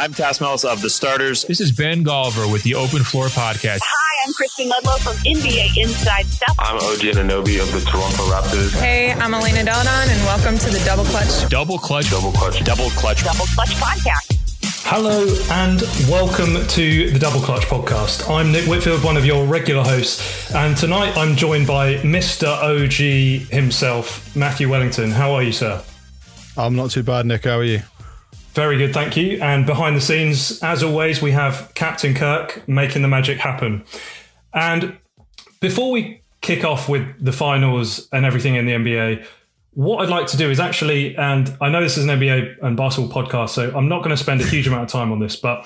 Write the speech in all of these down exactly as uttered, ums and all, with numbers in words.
I'm Tass Mellis of The Starters. This is Ben Golliver with the Open Floor Podcast. Hi, I'm Kristen Ludlow from N B A Inside Stuff. I'm O G Anunoby of the Toronto Raptors. Hey, I'm Elena Deladon, and welcome to the Double Clutch. Double Clutch. Double Clutch. Double Clutch. Double Clutch Podcast. Hello and welcome to the Double Clutch Podcast. I'm Nick Whitfield, one of your regular hosts, and tonight I'm joined by Mister O G himself, Matthew Wellington. How are you, sir? I'm not too bad, Nick. How are you? Very good, thank you. And behind the scenes, as always, we have Captain Kirk making the magic happen. And before we kick off with the finals and everything in the N B A, what I'd like to do is actually, and I know this is an N B A and basketball podcast, so I'm not going to spend a huge amount of time on this, but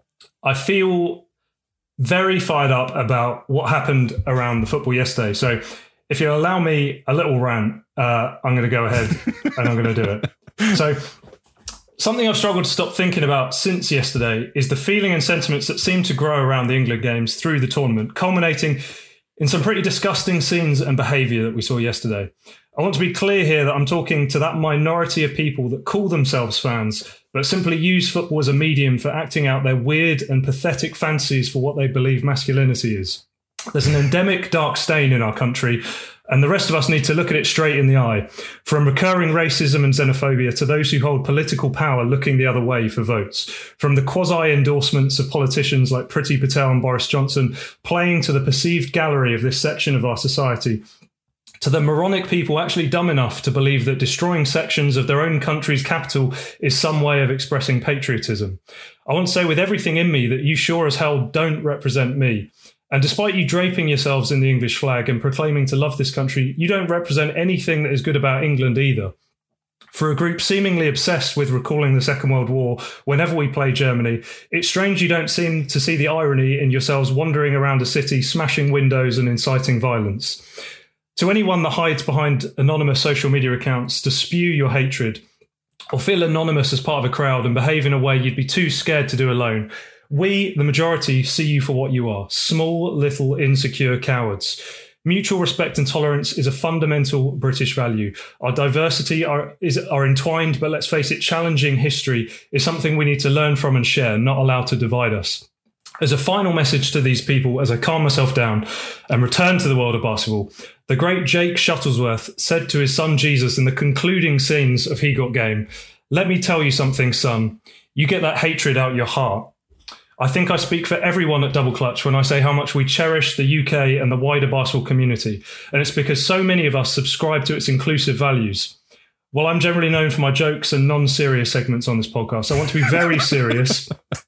I feel very fired up about what happened around the football yesterday. So if you allow me a little rant, uh, I'm going to go ahead and I'm going to do it. So something I've struggled to stop thinking about since yesterday is the feeling and sentiments that seem to grow around the England games through the tournament, culminating in some pretty disgusting scenes and behaviour that we saw yesterday. I want to be clear here that I'm talking to that minority of people that call themselves fans, but simply use football as a medium for acting out their weird and pathetic fantasies for what they believe masculinity is. There's an endemic dark stain in our country, and the rest of us need to look at it straight in the eye. From recurring racism and xenophobia to those who hold political power looking the other way for votes. From the quasi-endorsements of politicians like Priti Patel and Boris Johnson playing to the perceived gallery of this section of our society, to the moronic people actually dumb enough to believe that destroying sections of their own country's capital is some way of expressing patriotism. I want to say with everything in me that you sure as hell don't represent me. And despite you draping yourselves in the English flag and proclaiming to love this country, you don't represent anything that is good about England either. For a group seemingly obsessed with recalling the Second World War whenever we play Germany, it's strange you don't seem to see the irony in yourselves wandering around a city, smashing windows and inciting violence. To anyone that hides behind anonymous social media accounts to spew your hatred, or feel anonymous as part of a crowd and behave in a way you'd be too scared to do alone, we, the majority, see you for what you are, small, little, insecure cowards. Mutual respect and tolerance is a fundamental British value. Our diversity are, is, are entwined, but let's face it, challenging history is something we need to learn from and share, not allow to divide us. As a final message to these people, as I calm myself down and return to the world of basketball, the great Jake Shuttlesworth said to his son Jesus in the concluding scenes of He Got Game, "Let me tell you something, son. You get that hatred out your heart." I think I speak for everyone at Double Clutch when I say how much we cherish the U K and the wider basketball community, and it's because so many of us subscribe to its inclusive values. While I'm generally known for my jokes and non-serious segments on this podcast, I want to be very serious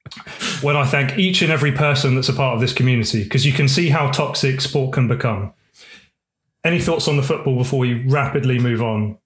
when I thank each and every person that's a part of this community, because you can see how toxic sport can become. Any thoughts on the football before we rapidly move on?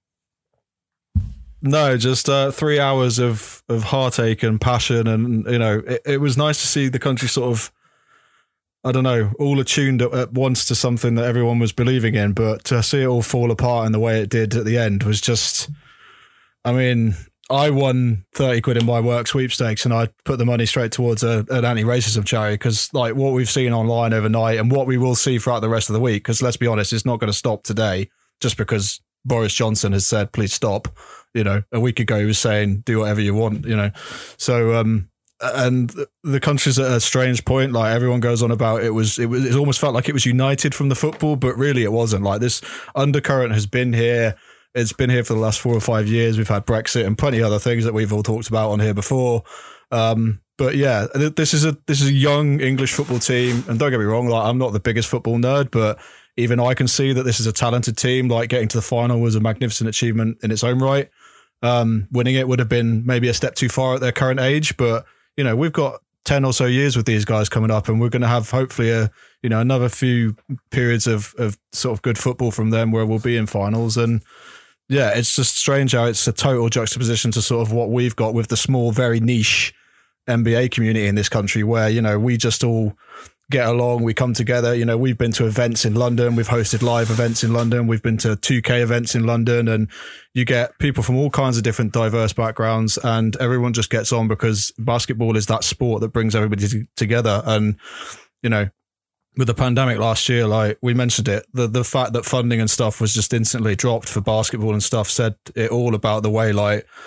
No, just uh, three hours of, of heartache and passion. And, you know, it, it was nice to see the country sort of, I don't know, all attuned at, at once to something that everyone was believing in. But to see it all fall apart in the way it did at the end was just, I mean, I won thirty quid in my work sweepstakes and I put the money straight towards a, an anti-racism charity, because like what we've seen online overnight and what we will see throughout the rest of the week, because let's be honest, it's not going to stop today just because Boris Johnson has said, please stop. You know, a week ago he was saying, do whatever you want, you know. So, um, and the country's at a strange point. Like everyone goes on about it was, it was, it almost felt like it was united from the football, but really it wasn't. Like this undercurrent has been here. It's been here for the last four or five years. We've had Brexit and plenty of other things that we've all talked about on here before. Um, but yeah, this is a, this is a young English football team. And don't get me wrong, like I'm not the biggest football nerd, but even I can see that this is a talented team. Like getting to the final was a magnificent achievement in its own right. Um, winning it would have been maybe a step too far at their current age, but you know, we've got ten or so years with these guys coming up, and we're going to have hopefully a, you know, another few periods of, of sort of good football from them where we'll be in finals. And yeah, it's just strange how it's a total juxtaposition to sort of what we've got with the small, very niche N B A community in this country where, you know, we just all get along, we come together. You know, we've been to events in London, we've hosted live events in London, we've been to two K events in London, and you get people from all kinds of different diverse backgrounds, and everyone just gets on because basketball is that sport that brings everybody t- together. And, you know, with the pandemic last year, like we mentioned it, the, the fact that funding and stuff was just instantly dropped for basketball and stuff said it all about the way, like,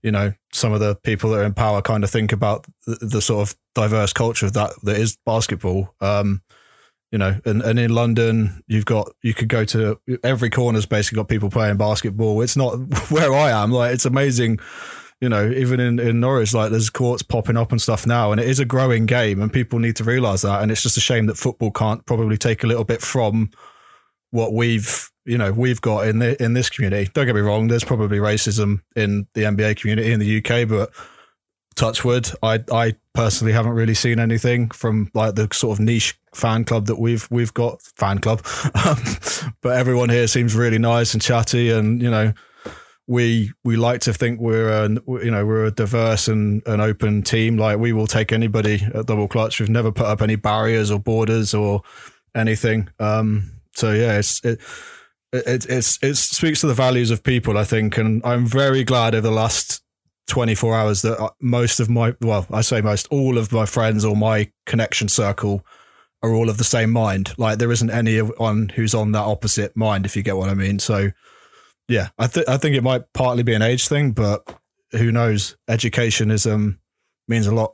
you know, some of the people that are in power kind of think about the, the sort of diverse culture of that that is basketball. Um, you know, and, and in London, you've got, you could go to every corner's basically got people playing basketball. It's not where I am. Like, it's amazing, you know, even in, in Norwich, like there's courts popping up and stuff now, and it is a growing game and people need to realise that. And it's just a shame that football can't probably take a little bit from what we've, you know, we've got in the, in this community. Don't get me wrong, there's probably racism in the N B A community in the U K, but touch wood, I I personally haven't really seen anything from like the sort of niche fan club that we've we've got fan club. Um, but everyone here seems really nice and chatty, and you know, we we like to think we're a, you know, we're a diverse and an open team. Like, we will take anybody at Double Clutch. We've never put up any barriers or borders or anything. Um, so yeah, it's it. It, it's, it speaks to the values of people, I think. And I'm very glad over the last twenty-four hours that most of my, well, I say most, all of my friends or my connection circle are all of the same mind. Like, there isn't anyone who's on that opposite mind, if you get what I mean. So yeah, I, th- I think it might partly be an age thing, but who knows? Education is, um, means a lot.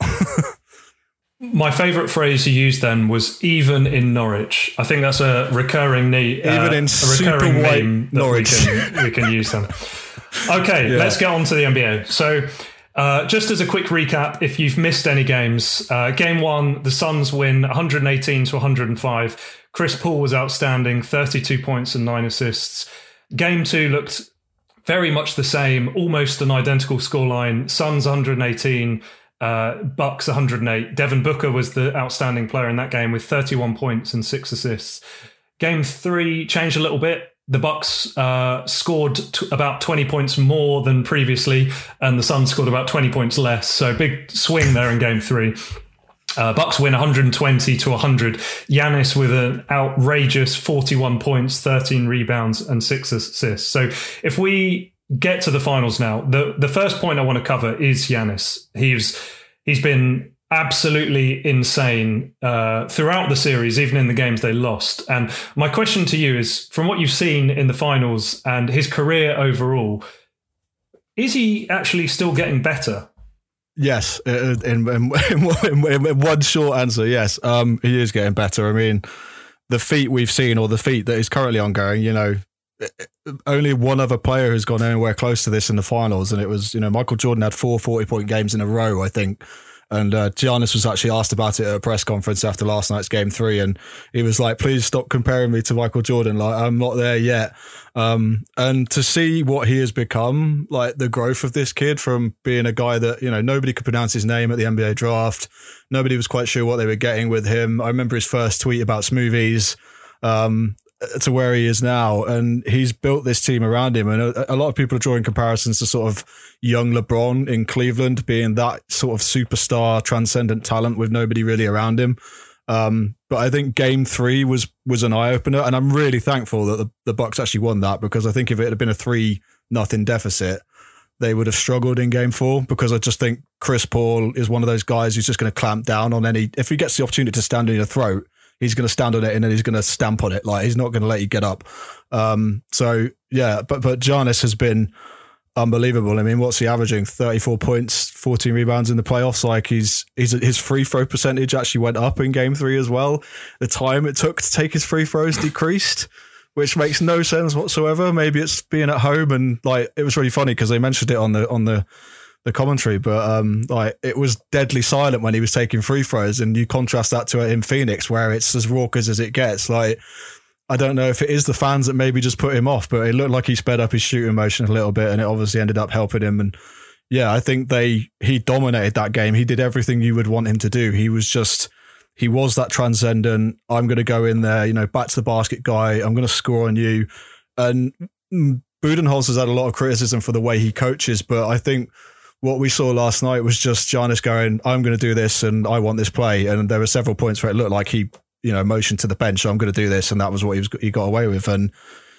My favourite phrase you used then was "even in Norwich." I think that's a recurring need, uh, even in a recurring white name that Norwich. we can we can use then. Okay, yeah. Let's get on to the N B A. So, uh, just as a quick recap, if you've missed any games, uh, game one, the Suns win one eighteen to one oh five. Chris Paul was outstanding, thirty-two points and nine assists. Game two looked very much the same, almost an identical scoreline. Suns one eighteen. Uh, Bucks one oh eight. Devin Booker was the outstanding player in that game with thirty-one points and six assists. Game three changed a little bit. The Bucks uh, scored t- about twenty points more than previously, and the Suns scored about twenty points less. So big swing there in game three. Uh, Bucks win one twenty to one hundred. Giannis with an outrageous forty-one points, thirteen rebounds, and six assists. So if we get to the finals now, the the first point I want to cover is Giannis. He's he's been absolutely insane uh, throughout the series, even in the games they lost. And my question to you is, from what you've seen in the finals and his career overall, is he actually still getting better? Yes, in, in, in, in, in one short answer, yes. Um, he is getting better. I mean, the feat we've seen, or the feat that is currently ongoing, you know, only one other player who's gone anywhere close to this in the finals, and it was, you know, Michael Jordan had four forty-point games in a row, I think. And uh, Giannis was actually asked about it at a press conference after last night's game three, and he was like, please stop comparing me to Michael Jordan. Like, I'm not there yet. Um, and to see what he has become, like the growth of this kid from being a guy that, you know, nobody could pronounce his name at the N B A draft. Nobody was quite sure what they were getting with him. I remember his first tweet about smoothies. Um, to where he is now, and he's built this team around him. And a, a lot of people are drawing comparisons to sort of young LeBron in Cleveland being that sort of superstar transcendent talent with nobody really around him. Um, but I think game three was was an eye opener, and I'm really thankful that the, the Bucks actually won that, because I think if it had been a three nothing deficit, they would have struggled in game four, because I just think Chris Paul is one of those guys who's just going to clamp down on any, if he gets the opportunity to stand in your throat, he's going to stand on it and then he's going to stamp on it. Like, he's not going to let you get up. Um, so yeah, but, but Giannis has been unbelievable. I mean, what's he averaging? thirty-four points, fourteen rebounds in the playoffs. Like, he's, he's his free throw percentage actually went up in game three as well. The time it took to take his free throws decreased, which makes no sense whatsoever. Maybe it's being at home, and like, it was really funny because they mentioned it on the, on the, the commentary, but um, like, it was deadly silent when he was taking free throws, and you contrast that to it in Phoenix, where it's as raucous as it gets. Like, I don't know if it is the fans that maybe just put him off, but it looked like he sped up his shooting motion a little bit, and it obviously ended up helping him. And yeah, I think they he dominated that game. He did everything you would want him to do. He was just he was that transcendent, I'm going to go in there, you know, back to the basket guy. I'm going to score on you. And Budenholzer has had a lot of criticism for the way he coaches, but I think what we saw last night was just Giannis going, I'm going to do this and I want this play. And there were several points where it looked like he, you know, motioned to the bench, I'm going to do this. And that was what he was, he got away with. And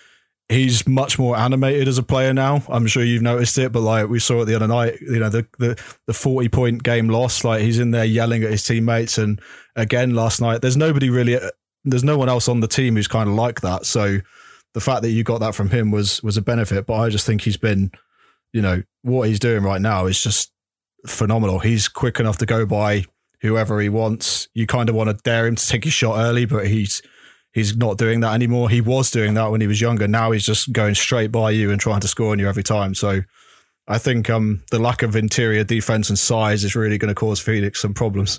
he's much more animated as a player now. I'm sure you've noticed it, but like we saw it the other night, you know, the, the, the forty point game loss, like he's in there yelling at his teammates. And again, last night, there's nobody really, there's no one else on the team who's kind of like that. So the fact that you got that from him was, was a benefit, but I just think he's been, you know, what he's doing right now is just phenomenal. He's quick enough to go by whoever he wants. You kind of want to dare him to take his shot early, but he's he's not doing that anymore. He was doing that when he was younger. Now he's just going straight by you and trying to score on you every time. So I think um, the lack of interior defense and size is really going to cause Phoenix some problems.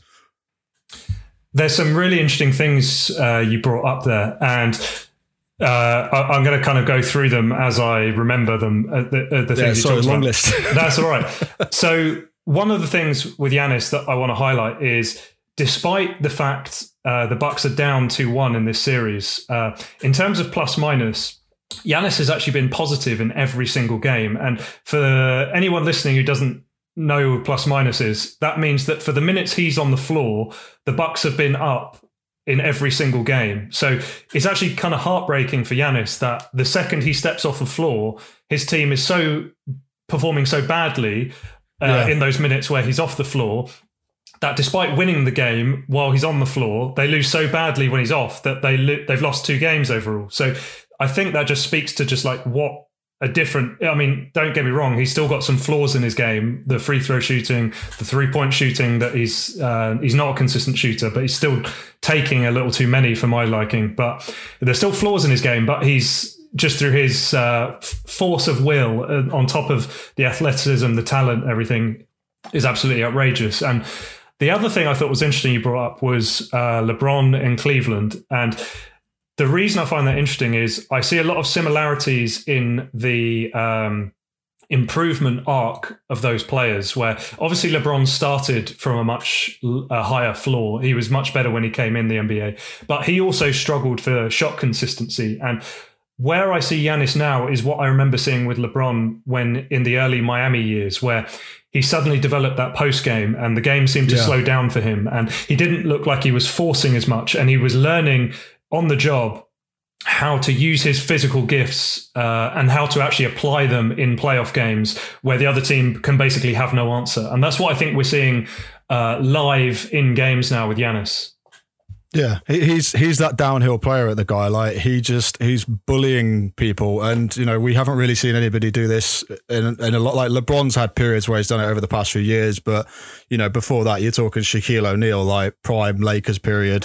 There's some really interesting things uh, you brought up there, and uh, I, I'm going to kind of go through them as I remember them. Uh, the, uh, the things yeah, you sorry, talked long about. list. That's all right. So one of the things with Giannis that I want to highlight is, despite the fact uh, the Bucks are down two one in this series, uh, in terms of plus minus, Giannis has actually been positive in every single game. And for anyone listening who doesn't know what plus minus is, that means that for the minutes he's on the floor, the Bucks have been up in every single game. So it's actually kind of heartbreaking for Giannis that the second he steps off the floor, his team is so performing so badly uh, yeah. in those minutes where he's off the floor, that despite winning the game while he's on the floor, they lose so badly when he's off that they lo- they've lost two games overall. So I think that just speaks to just like what a different, I mean, don't get me wrong, he's still got some flaws in his game. The free throw shooting, the three point shooting, that he's uh, he's not a consistent shooter, but he's still taking a little too many for my liking. But there's still flaws in his game, but he's just through his uh, force of will, uh, on top of the athleticism, the talent, everything is absolutely outrageous. And the other thing I thought was interesting you brought up was uh, LeBron in Cleveland. And the reason I find that interesting is I see a lot of similarities in the um, improvement arc of those players, where obviously LeBron started from a much uh, higher floor. He was much better when he came in the N B A, but he also struggled for shot consistency. And where I see Giannis now is what I remember seeing with LeBron when in the early Miami years, where he suddenly developed that post game and the game seemed to yeah. slow down for him. And he didn't look like he was forcing as much, and he was learning on the job how to use his physical gifts uh, and how to actually apply them in playoff games where the other team can basically have no answer. And that's what I think we're seeing uh, live in games now with Giannis. Yeah, he's he's that downhill player at the guy. Like he just he's bullying people, and you know we haven't really seen anybody do this in, in a lot. Like LeBron's had periods where he's done it over the past few years, but you know before that you're talking Shaquille O'Neal, like prime Lakers period.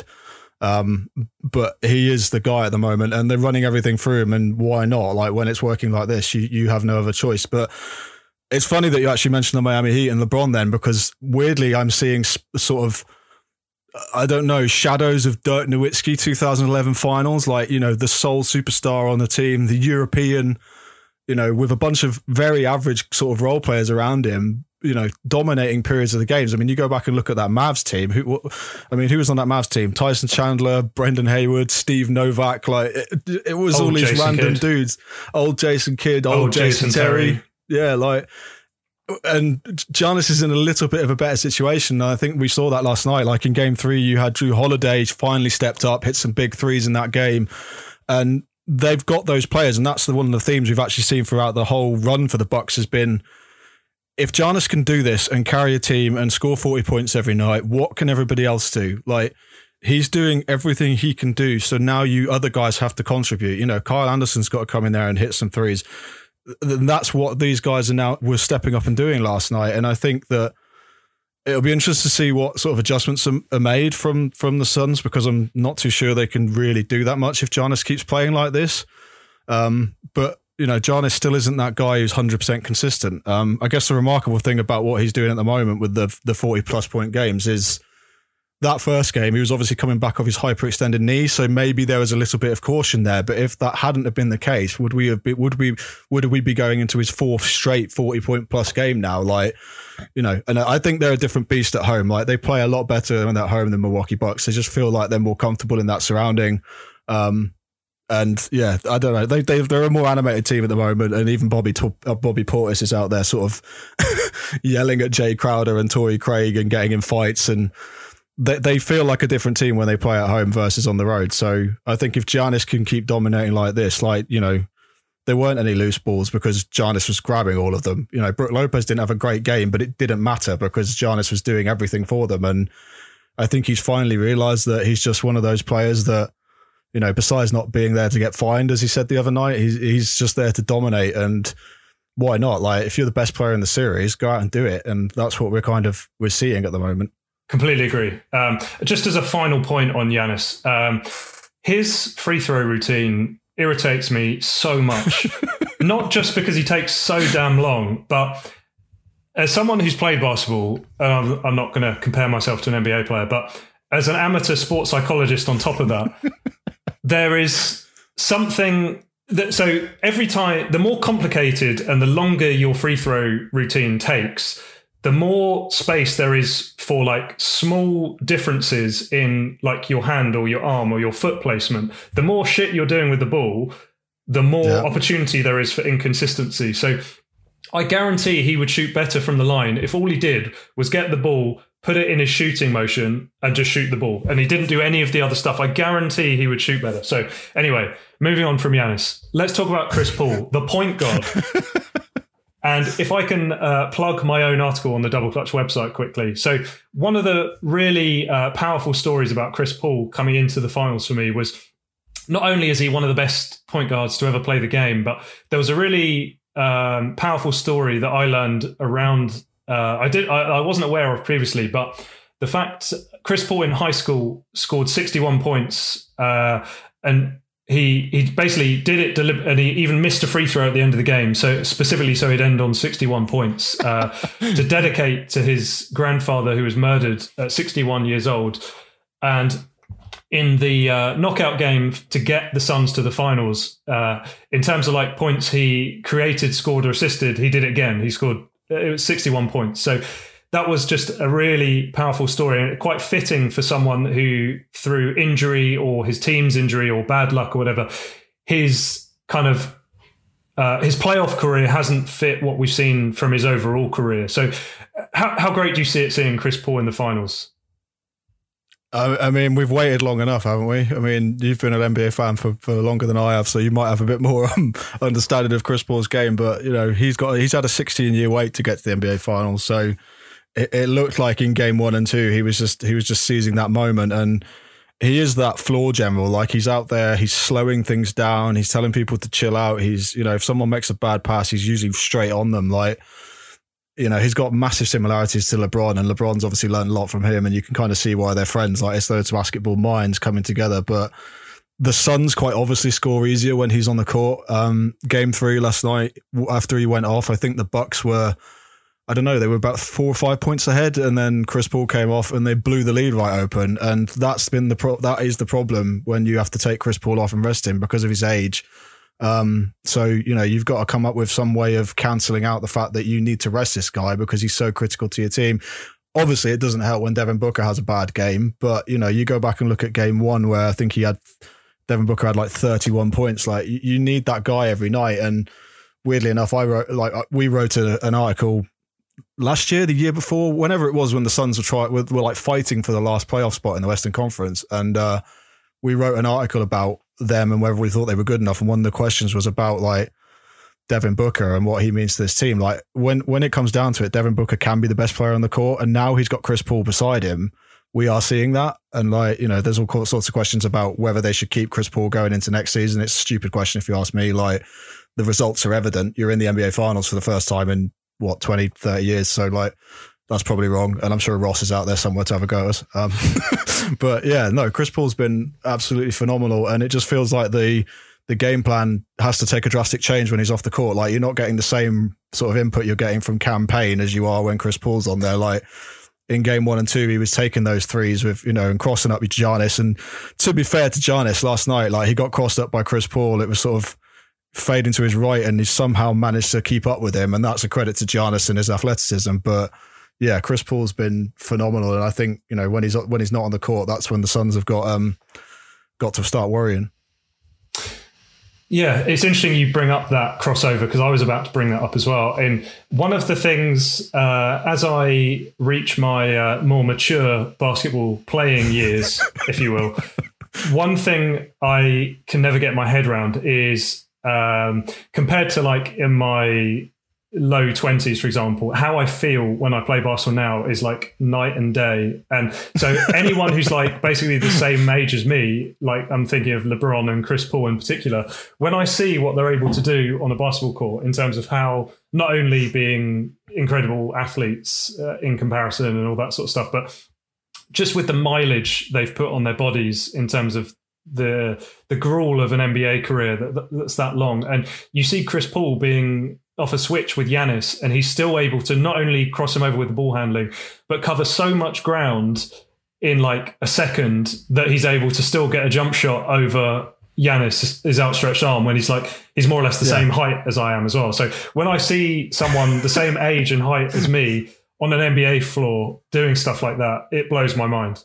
Um, but he is the guy at the moment, and they're running everything through him. And why not? Like when it's working like this, you you have no other choice. But it's funny that you actually mentioned the Miami Heat and LeBron then, because weirdly I'm seeing sort of, I don't know, shadows of Dirk Nowitzki two thousand eleven finals, like, you know, the sole superstar on the team, the European, you know, with a bunch of very average sort of role players around him, you know, dominating periods of the games. I mean, you go back and look at that Mavs team. Who, I mean, who was on that Mavs team? Tyson Chandler, Brendan Hayward, Steve Novak. Like it, it was old all these Jason random Kidd. dudes. Old Jason Kidd, old, old Jason, Jason Terry. Terry. Yeah, like, and Giannis is in a little bit of a better situation. I think we saw that last night. Like in game three, you had Drew Holiday finally stepped up, hit some big threes in that game. And they've got those players. And that's the, one of the themes we've actually seen throughout the whole run for the Bucks has been, if Giannis can do this and carry a team and score forty points every night, what can everybody else do? Like, he's doing everything he can do. So now you other guys have to contribute. You know, Kyle Anderson's got to come in there and hit some threes. And that's what these guys are now were stepping up and doing last night. And I think that it'll be interesting to see what sort of adjustments are, are made from, from the Suns, because I'm not too sure they can really do that much if Giannis keeps playing like this. Um, but you know, Giannis still isn't that guy who's one hundred percent consistent. Um, I guess the remarkable thing about what he's doing at the moment with the the forty plus point games is that first game, he was obviously coming back off his hyperextended knee, so maybe there was a little bit of caution there. But if that hadn't have been the case, would we have been, would we would we be going into his fourth straight forty point plus game now? Like, you know, and I think they're a different beast at home. Like they play a lot better at home than Milwaukee Bucks. They just feel like they're more comfortable in that surrounding. Um, And yeah, I don't know. They they they're a more animated team at the moment, and even Bobby uh, Bobby Portis is out there sort of yelling at Jay Crowder and Torrey Craig and getting in fights, and they they feel like a different team when they play at home versus on the road. So I think if Giannis can keep dominating like this, like, you know, there weren't any loose balls because Giannis was grabbing all of them. You know, Brook Lopez didn't have a great game, but it didn't matter because Giannis was doing everything for them. And I think he's finally realized that he's just one of those players that, you know, besides not being there to get fined, as he said the other night, he's he's just there to dominate. And why not? Like, if you're the best player in the series, go out and do it. And that's what we're kind of we're seeing at the moment. Completely agree. Um, just as a final point on Giannis, um, his free throw routine irritates me so much. Not just because he takes so damn long, but as someone who's played basketball, and I'm, I'm not going to compare myself to an N B A player, but as an amateur sports psychologist on top of that, there is something that, so every time, the more complicated and the longer your free throw routine takes, the more space there is for like small differences in like your hand or your arm or your foot placement. The more shit you're doing with the ball, the more yeah. opportunity there is for inconsistency. So I guarantee he would shoot better from the line if all he did was get the ball, put it in his shooting motion and just shoot the ball. And he didn't do any of the other stuff. I guarantee he would shoot better. So anyway, moving on from Giannis, let's talk about Chris Paul, the point guard. And if I can uh, plug my own article on the Double Clutch website quickly. So one of the really uh, powerful stories about Chris Paul coming into the finals for me was not only is he one of the best point guards to ever play the game, but there was a really um, powerful story that I learned around, uh, I, did, I, I wasn't aware of previously, but the fact Chris Paul in high school scored sixty-one points uh, and He he basically did it, delib- and he even missed a free throw at the end of the game. So specifically, so he'd end on sixty-one points uh, to dedicate to his grandfather who was murdered at sixty-one years old. And in the uh, knockout game to get the Suns to the finals, uh, in terms of like points he created, scored, or assisted, he did it again. He scored it was sixty-one points. So that was just a really powerful story and quite fitting for someone who, through injury or his team's injury or bad luck or whatever, his kind of uh, his playoff career hasn't fit what we've seen from his overall career. So how, how great do you see it seeing Chris Paul in the finals? I, I mean, we've waited long enough, haven't we? I mean, you've been an N B A fan for, for longer than I have, so you might have a bit more um, understanding of Chris Paul's game. But, you know, he's got he's had a sixteen-year wait to get to the N B A finals, so it, it looked like in game one and two, he was just he was just seizing that moment. And he is that floor general. Like, he's out there, he's slowing things down, he's telling people to chill out. He's, you know, if someone makes a bad pass, he's usually straight on them. Like, you know, he's got massive similarities to LeBron, and LeBron's obviously learned a lot from him, and you can kind of see why they're friends. Like, it's those basketball minds coming together. But the Suns quite obviously score easier when he's on the court. Um, game three last night, after he went off, I think the Bucks were, I don't know, they were about four or five points ahead, and then Chris Paul came off and they blew the lead right open. And that's been the pro- that is the problem when you have to take Chris Paul off and rest him because of his age. Um, so, you know, you've got to come up with some way of cancelling out the fact that you need to rest this guy because he's so critical to your team. Obviously, it doesn't help when Devin Booker has a bad game, but, you know, you go back and look at game one where I think he had, Devin Booker had like thirty-one points. Like, you, you need that guy every night. And weirdly enough, I wrote, like, we wrote a, an article last year, the year before, whenever it was, when the Suns were trying, were, were like fighting for the last playoff spot in the Western Conference. And, uh, we wrote an article about them and whether we thought they were good enough. And one of the questions was about like Devin Booker and what he means to this team. Like, when, when it comes down to it, Devin Booker can be the best player on the court. And now he's got Chris Paul beside him. We are seeing that. And like, you know, there's all sorts of questions about whether they should keep Chris Paul going into next season. It's a stupid question if you ask me. Like, the results are evident. You're in the N B A finals for the first time in what, twenty, thirty years. So like, that's probably wrong. And I'm sure Ross is out there somewhere to have a go at us. Um, but yeah, no, Chris Paul's been absolutely phenomenal. And it just feels like the the game plan has to take a drastic change when he's off the court. Like, you're not getting the same sort of input you're getting from Cam Payne as you are when Chris Paul's on there. Like, in game one and two, he was taking those threes with, you know, and crossing up with Giannis. And to be fair to Giannis last night, like, he got crossed up by Chris Paul. It was sort of fading to his right and he somehow managed to keep up with him. And that's a credit to Giannis and his athleticism. But yeah, Chris Paul's been phenomenal, and I think, you know, when he's when he's not on the court, that's when the Suns have got um got to start worrying. Yeah, it's interesting you bring up that crossover because I was about to bring that up as well. And one of the things, uh, as I reach my uh, more mature basketball playing years, if you will, one thing I can never get my head around is um, compared to like in my low twenties, for example, how I feel when I play basketball now is like night and day. And so anyone who's like basically the same age as me, like I'm thinking of LeBron and Chris Paul in particular, when I see what they're able to do on a basketball court in terms of how not only being incredible athletes uh, in comparison and all that sort of stuff, but just with the mileage they've put on their bodies in terms of the the gruel of an N B A career that, that's that long. And you see Chris Paul being off a switch with Giannis, and he's still able to not only cross him over with the ball handling, but cover so much ground in like a second that he's able to still get a jump shot over Giannis, his outstretched arm, when he's like, he's more or less the yeah. same height as I am as well. So when I see someone the same age and height as me on an N B A floor doing stuff like that, it blows my mind.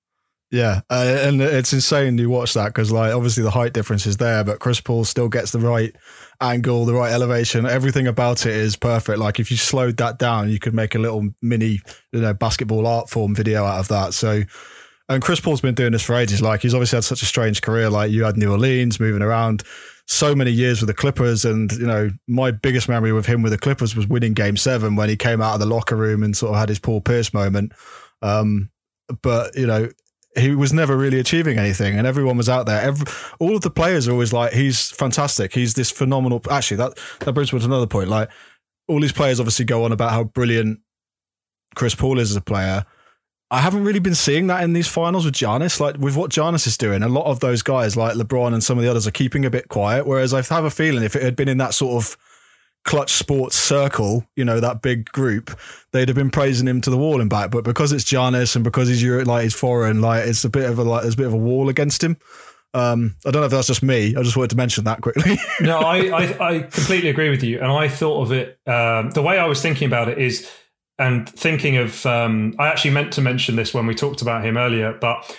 Yeah, uh, and it's insane you watch that because, like, obviously the height difference is there, but Chris Paul still gets the right angle, the right elevation. Everything about it is perfect. Like, if you slowed that down, you could make a little mini, you know, basketball art form video out of that. So, and Chris Paul's been doing this for ages. Like, he's obviously had such a strange career. Like, you had New Orleans, moving around so many years with the Clippers, and you know, my biggest memory with him with the Clippers was winning Game Seven when he came out of the locker room and sort of had his Paul Pierce moment. Um, but you know, he was never really achieving anything, and everyone was out there. Every, all of the players are always like, he's fantastic. He's this phenomenal. Actually, that, that brings me to another point. Like, all these players obviously go on about how brilliant Chris Paul is as a player. I haven't really been seeing that in these finals with Giannis. Like, with what Giannis is doing, a lot of those guys like LeBron and some of the others are keeping a bit quiet. Whereas I have a feeling if it had been in that sort of Clutch Sports circle, you know, that big group, they'd have been praising him to the wall and back. But because it's Giannis and because he's Euro, like he's foreign, like it's a bit of a like there's a bit of a wall against him. Um, I don't know if that's just me. I just wanted to mention that quickly. No, I, I I completely agree with you, and I thought of it. Um, the way I was thinking about it is, and thinking of, um, I actually meant to mention this when we talked about him earlier, but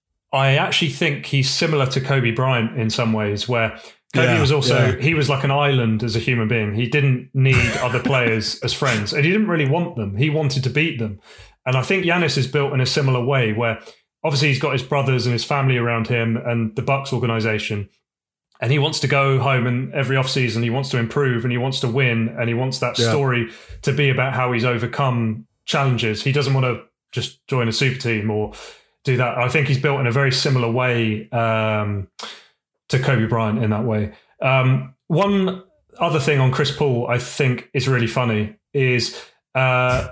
I actually think he's similar to Kobe Bryant in some ways, where Kobe yeah, was also, yeah. he was like an island as a human being. He didn't need other players as friends, and he didn't really want them. He wanted to beat them. And I think Giannis is built in a similar way, where obviously he's got his brothers and his family around him and the Bucks organization. And he wants to go home, and every offseason he wants to improve and he wants to win, and he wants that yeah. story to be about how he's overcome challenges. He doesn't want to just join a super team or do that. I think he's built in a very similar way um, to Kobe Bryant in that way. Um, one other thing on Chris Paul I think is really funny is uh,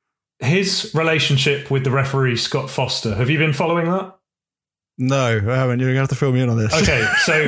his relationship with the referee, Scott Foster. Have you been following that? No, I haven't. You're going to have to fill me in on this. Okay, so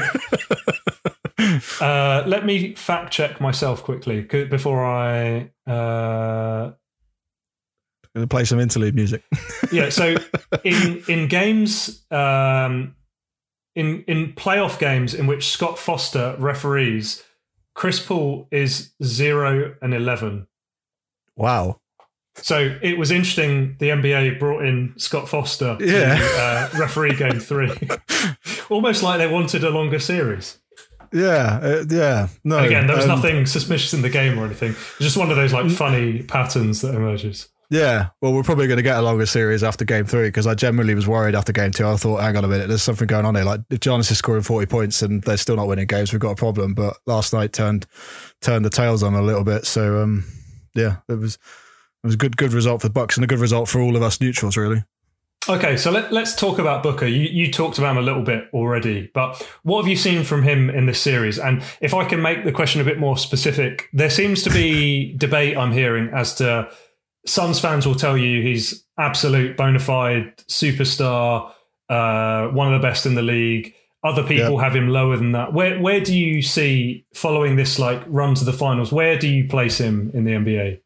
uh, let me fact check myself quickly before I... Uh... Going to play some interlude music. Yeah, so in in games, um, in in playoff games in which Scott Foster referees, Chris Paul is zero and eleven. Wow. So it was interesting. The N B A brought in Scott Foster to yeah. uh, referee game three, almost like they wanted a longer series. Yeah, uh, yeah. No, and again, there was um, nothing suspicious in the game or anything. It's just one of those like funny patterns that emerges. Yeah, well, we're probably going to get a longer series after game three because I generally was worried after game two. I thought, hang on a minute, there's something going on here. Like, if Giannis is scoring forty points and they're still not winning games, we've got a problem. But last night turned turned the tails on a little bit. So, um, yeah, it was it was a good good result for the Bucks and a good result for all of us neutrals, really. Okay, so let, let's talk about Booker. You you talked about him a little bit already, but what have you seen from him in this series? And if I can make the question a bit more specific, there seems to be debate I'm hearing as to Suns fans will tell you he's absolute bona fide superstar, uh, one of the best in the league. Other people yep. have him lower than that. Where where do you see, following this like run to the finals, where do you place him in the N B A?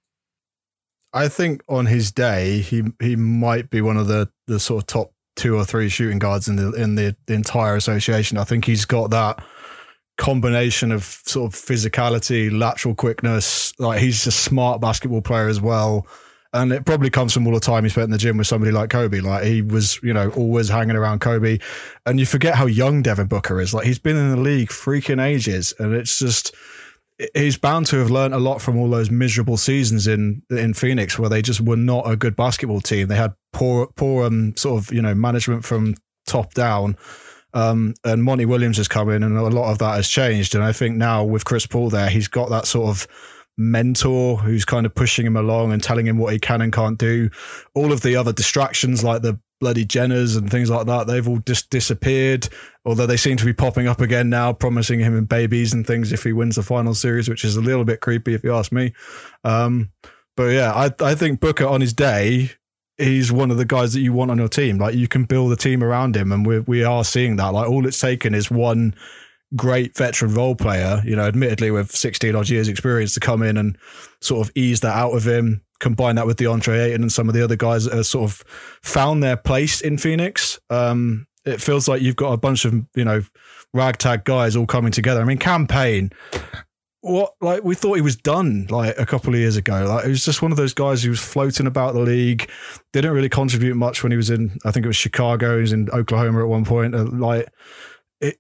I think on his day, he he might be one of the, the sort of top two or three shooting guards in the in the, the entire association. I think he's got that combination of sort of physicality, lateral quickness. Like, he's a smart basketball player as well. And it probably comes from all the time he spent in the gym with somebody like Kobe. Like, he was, you know, always hanging around Kobe. And you forget how young Devin Booker is. Like, he's been in the league freaking ages. And it's just, he's bound to have learned a lot from all those miserable seasons in in Phoenix where they just were not a good basketball team. They had poor, poor um, sort of, you know, management from top down. Um, and Monty Williams has come in and a lot of that has changed. And I think now with Chris Paul there, he's got that sort of mentor who's kind of pushing him along and telling him what he can and can't do. All of the other distractions like the bloody Jenners and things like that, they've all just disappeared, although they seem to be popping up again now, promising him babies and things if he wins the final series, which is a little bit creepy if you ask me. Um, but yeah, I, I think Booker on his day, he's one of the guys that you want on your team. Like, you can build a team around him, and we we are seeing that. Like, all it's taken is one great veteran role player, you know, admittedly with sixteen odd years experience, to come in and sort of ease that out of him. Combine that with DeAndre Ayton and some of the other guys that have sort of found their place in Phoenix. Um, it feels like you've got a bunch of, you know, ragtag guys all coming together. I mean, Cam Payne, what, like, we thought he was done like a couple of years ago. Like, he was just one of those guys who was floating about the league, didn't really contribute much when he was in, I think it was Chicago, he was in Oklahoma at one point. Uh, like, it,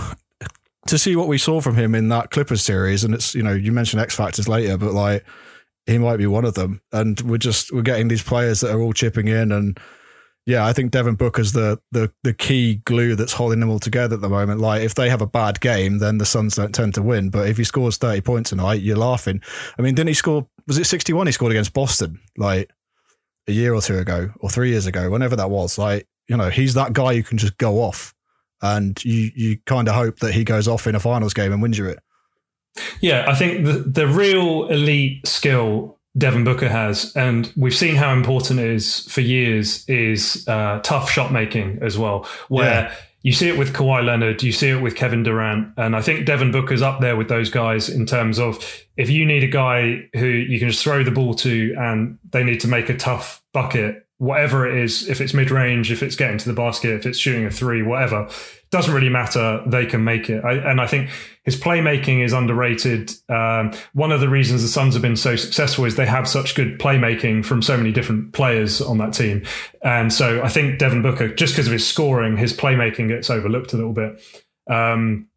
to see what we saw from him in that Clippers series, and it's, you know, you mentioned X Factors later, but like, he might be one of them. And we're just, we're getting these players that are all chipping in. And yeah, I think Devin Booker's the, the, the key glue that's holding them all together at the moment. Like, if they have a bad game, then the Suns don't tend to win. But if he scores thirty points tonight, you're laughing. I mean, didn't he score, was it sixty-one he scored against Boston, like a year or two ago, or three years ago, whenever that was? Like, you know, he's that guy who can just go off. And you, you kind of hope that he goes off in a finals game and wins you it. Yeah, I think the, the real elite skill Devin Booker has, and we've seen how important it is for years, is uh, tough shot making as well, where yeah. you see it with Kawhi Leonard, you see it with Kevin Durant, and I think Devin Booker's up there with those guys in terms of, if you need a guy who you can just throw the ball to and they need to make a tough bucket, whatever it is, if it's mid-range, if it's getting to the basket, if it's shooting a three, whatever, doesn't really matter, they can make it. I, and I think his playmaking is underrated. Um, one of the reasons the Suns have been so successful is they have such good playmaking from so many different players on that team. And so I think Devin Booker, just because of his scoring, his playmaking gets overlooked a little bit. Um,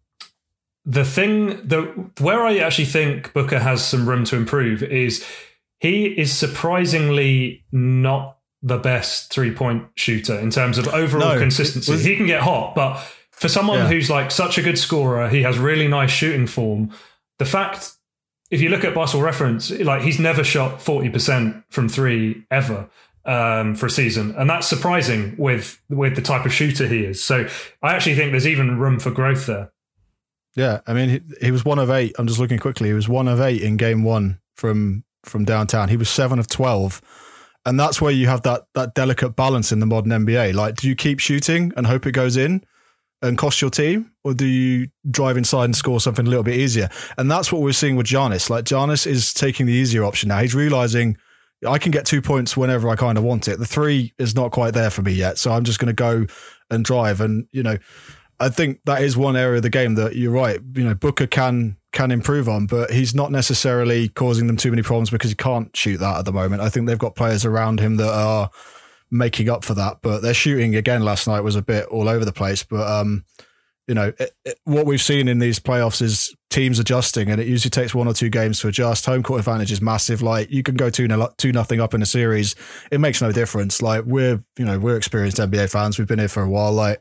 the thing that, where I actually think Booker has some room to improve is he is surprisingly not the best three-point shooter in terms of overall no, consistency. Was, he can get hot, but for someone yeah. who's like such a good scorer, he has really nice shooting form. The fact, if you look at Basketball Reference, like, he's never shot forty percent from three ever um, for a season. And that's surprising with, with the type of shooter he is. So I actually think there's even room for growth there. Yeah, I mean, he, he was one of eight. I'm just looking quickly. He was one of eight in game one from, from downtown. He was seven of twelve. And that's where you have that that delicate balance in the modern N B A. Like, do you keep shooting and hope it goes in and cost your team? Or do you drive inside and score something a little bit easier? And that's what we're seeing with Giannis. Like, Giannis is taking the easier option now. He's realizing, I can get two points whenever I kind of want it. The three is not quite there for me yet. So I'm just going to go and drive. And, you know, I think that is one area of the game that you're right. You know, Booker can can improve on, but he's not necessarily causing them too many problems because he can't shoot that at the moment. I think they've got players around him that are making up for that, but their shooting again last night was a bit all over the place. But, um, you know, it, it, what we've seen in these playoffs is teams adjusting, and it usually takes one or two games to adjust. Home court advantage is massive. Like, you can go two, two nothing up in a series. It makes no difference. Like, we're, you know, we're experienced N B A fans. We've been here for a while. Like,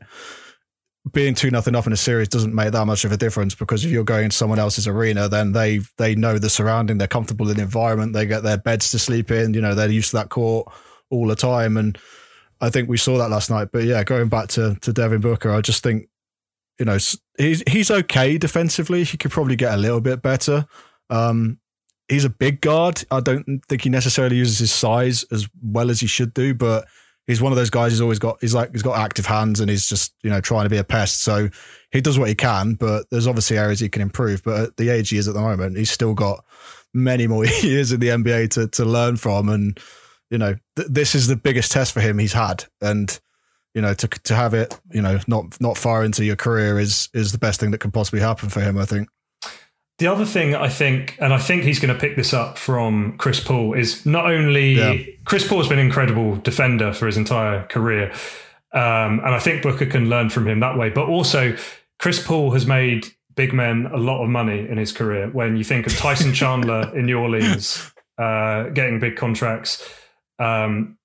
being two nothing up in a series doesn't make that much of a difference, because if you're going to someone else's arena, then they they know the surrounding, they're comfortable in the environment, they get their beds to sleep in, you know, they're used to that court all the time. And I think we saw that last night. But yeah, going back to, to Devin Booker, I just think, you know, he's, he's okay defensively. He could probably get a little bit better. Um, he's a big guard. I don't think he necessarily uses his size as well as he should do, but he's one of those guys who's always got, he's like, he's got active hands, and he's just, you know, trying to be a pest. So he does what he can, but there's obviously areas he can improve. But at the age he is at the moment, he's still got many more years in the N B A to, to learn from. And, you know, th- this is the biggest test for him he's had. And, you know, to to have it, you know, not not far into your career is is the best thing that can possibly happen for him, I think. The other thing I think, and I think he's going to pick this up from Chris Paul, is not only yeah. Chris Paul's been an incredible defender for his entire career. Um, and I think Booker can learn from him that way. But also, Chris Paul has made big men a lot of money in his career. When you think of Tyson Chandler in New Orleans uh, getting big contracts, um,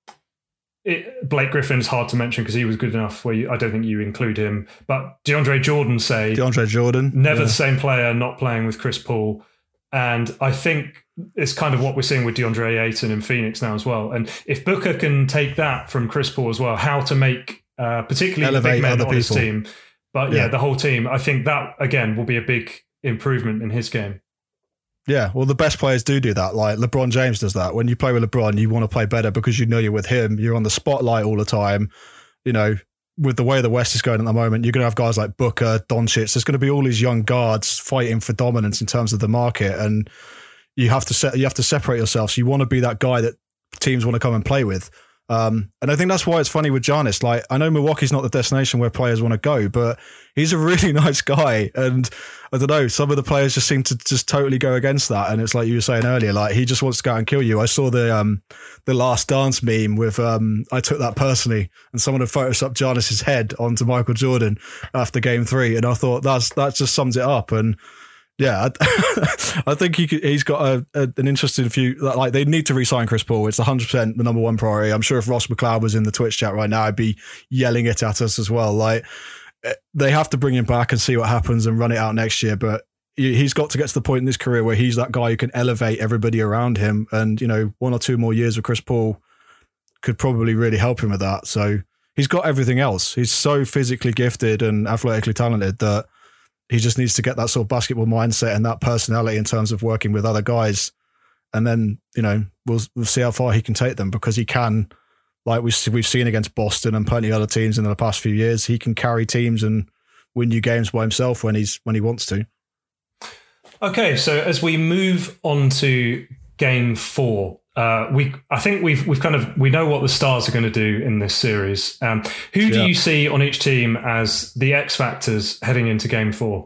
It, Blake Griffin's hard to mention because he was good enough where you, I don't think you include him. But DeAndre Jordan, say DeAndre Jordan, never yeah. the same player not playing with Chris Paul. And I think it's kind of what we're seeing with DeAndre Ayton in Phoenix now as well. And if Booker can take that from Chris Paul as well, how to make uh, particularly Elevate the big men other on his people. team, but yeah. Yeah. the whole team, I think that, again, will be a big improvement in his game. Yeah, well, the best players do do that. Like LeBron James does that. When you play with LeBron, you want to play better because you know you're with him. You're on the spotlight all the time. You know, with the way the West is going at the moment, you're going to have guys like Booker, Doncic. There's going to be all these young guards fighting for dominance in terms of the market, and you have to set, you have to separate yourself. So you want to be that guy that teams want to come and play with. Um, and I think that's why it's funny with Giannis. Like, I know Milwaukee's not the destination where players want to go, but he's a really nice guy. And I don't know, some of the players just seem to just totally go against that. And it's like you were saying earlier, like he just wants to go out and kill you. I saw the um, the Last Dance meme with, um, I took that personally, and someone had photoshopped Giannis's head onto Michael Jordan after game three. And I thought that's that just sums it up. And yeah, I, I think he could, he's got a, a, an interesting few. Like, they need to re-sign Chris Paul. It's one hundred percent the number one priority. I'm sure if Ross McLeod was in the Twitch chat right now, I'd be yelling it at us as well. Like, they have to bring him back and see what happens and run it out next year. But he's got to get to the point in his career where he's that guy who can elevate everybody around him. And, you know, one or two more years with Chris Paul could probably really help him with that. So he's got everything else. He's so physically gifted and athletically talented that he just needs to get that sort of basketball mindset and that personality in terms of working with other guys. And then, you know, we'll we'll see how far he can take them, because he can, like we've, we've seen against Boston and plenty of other teams in the past few years, he can carry teams and win you games by himself when he's when he wants to. Okay, so as we move on to game four, uh, we I think we've we've kind of we know what the Stars are going to do in this series. Um, who do Yeah. you see on each team as the X factors heading into game four?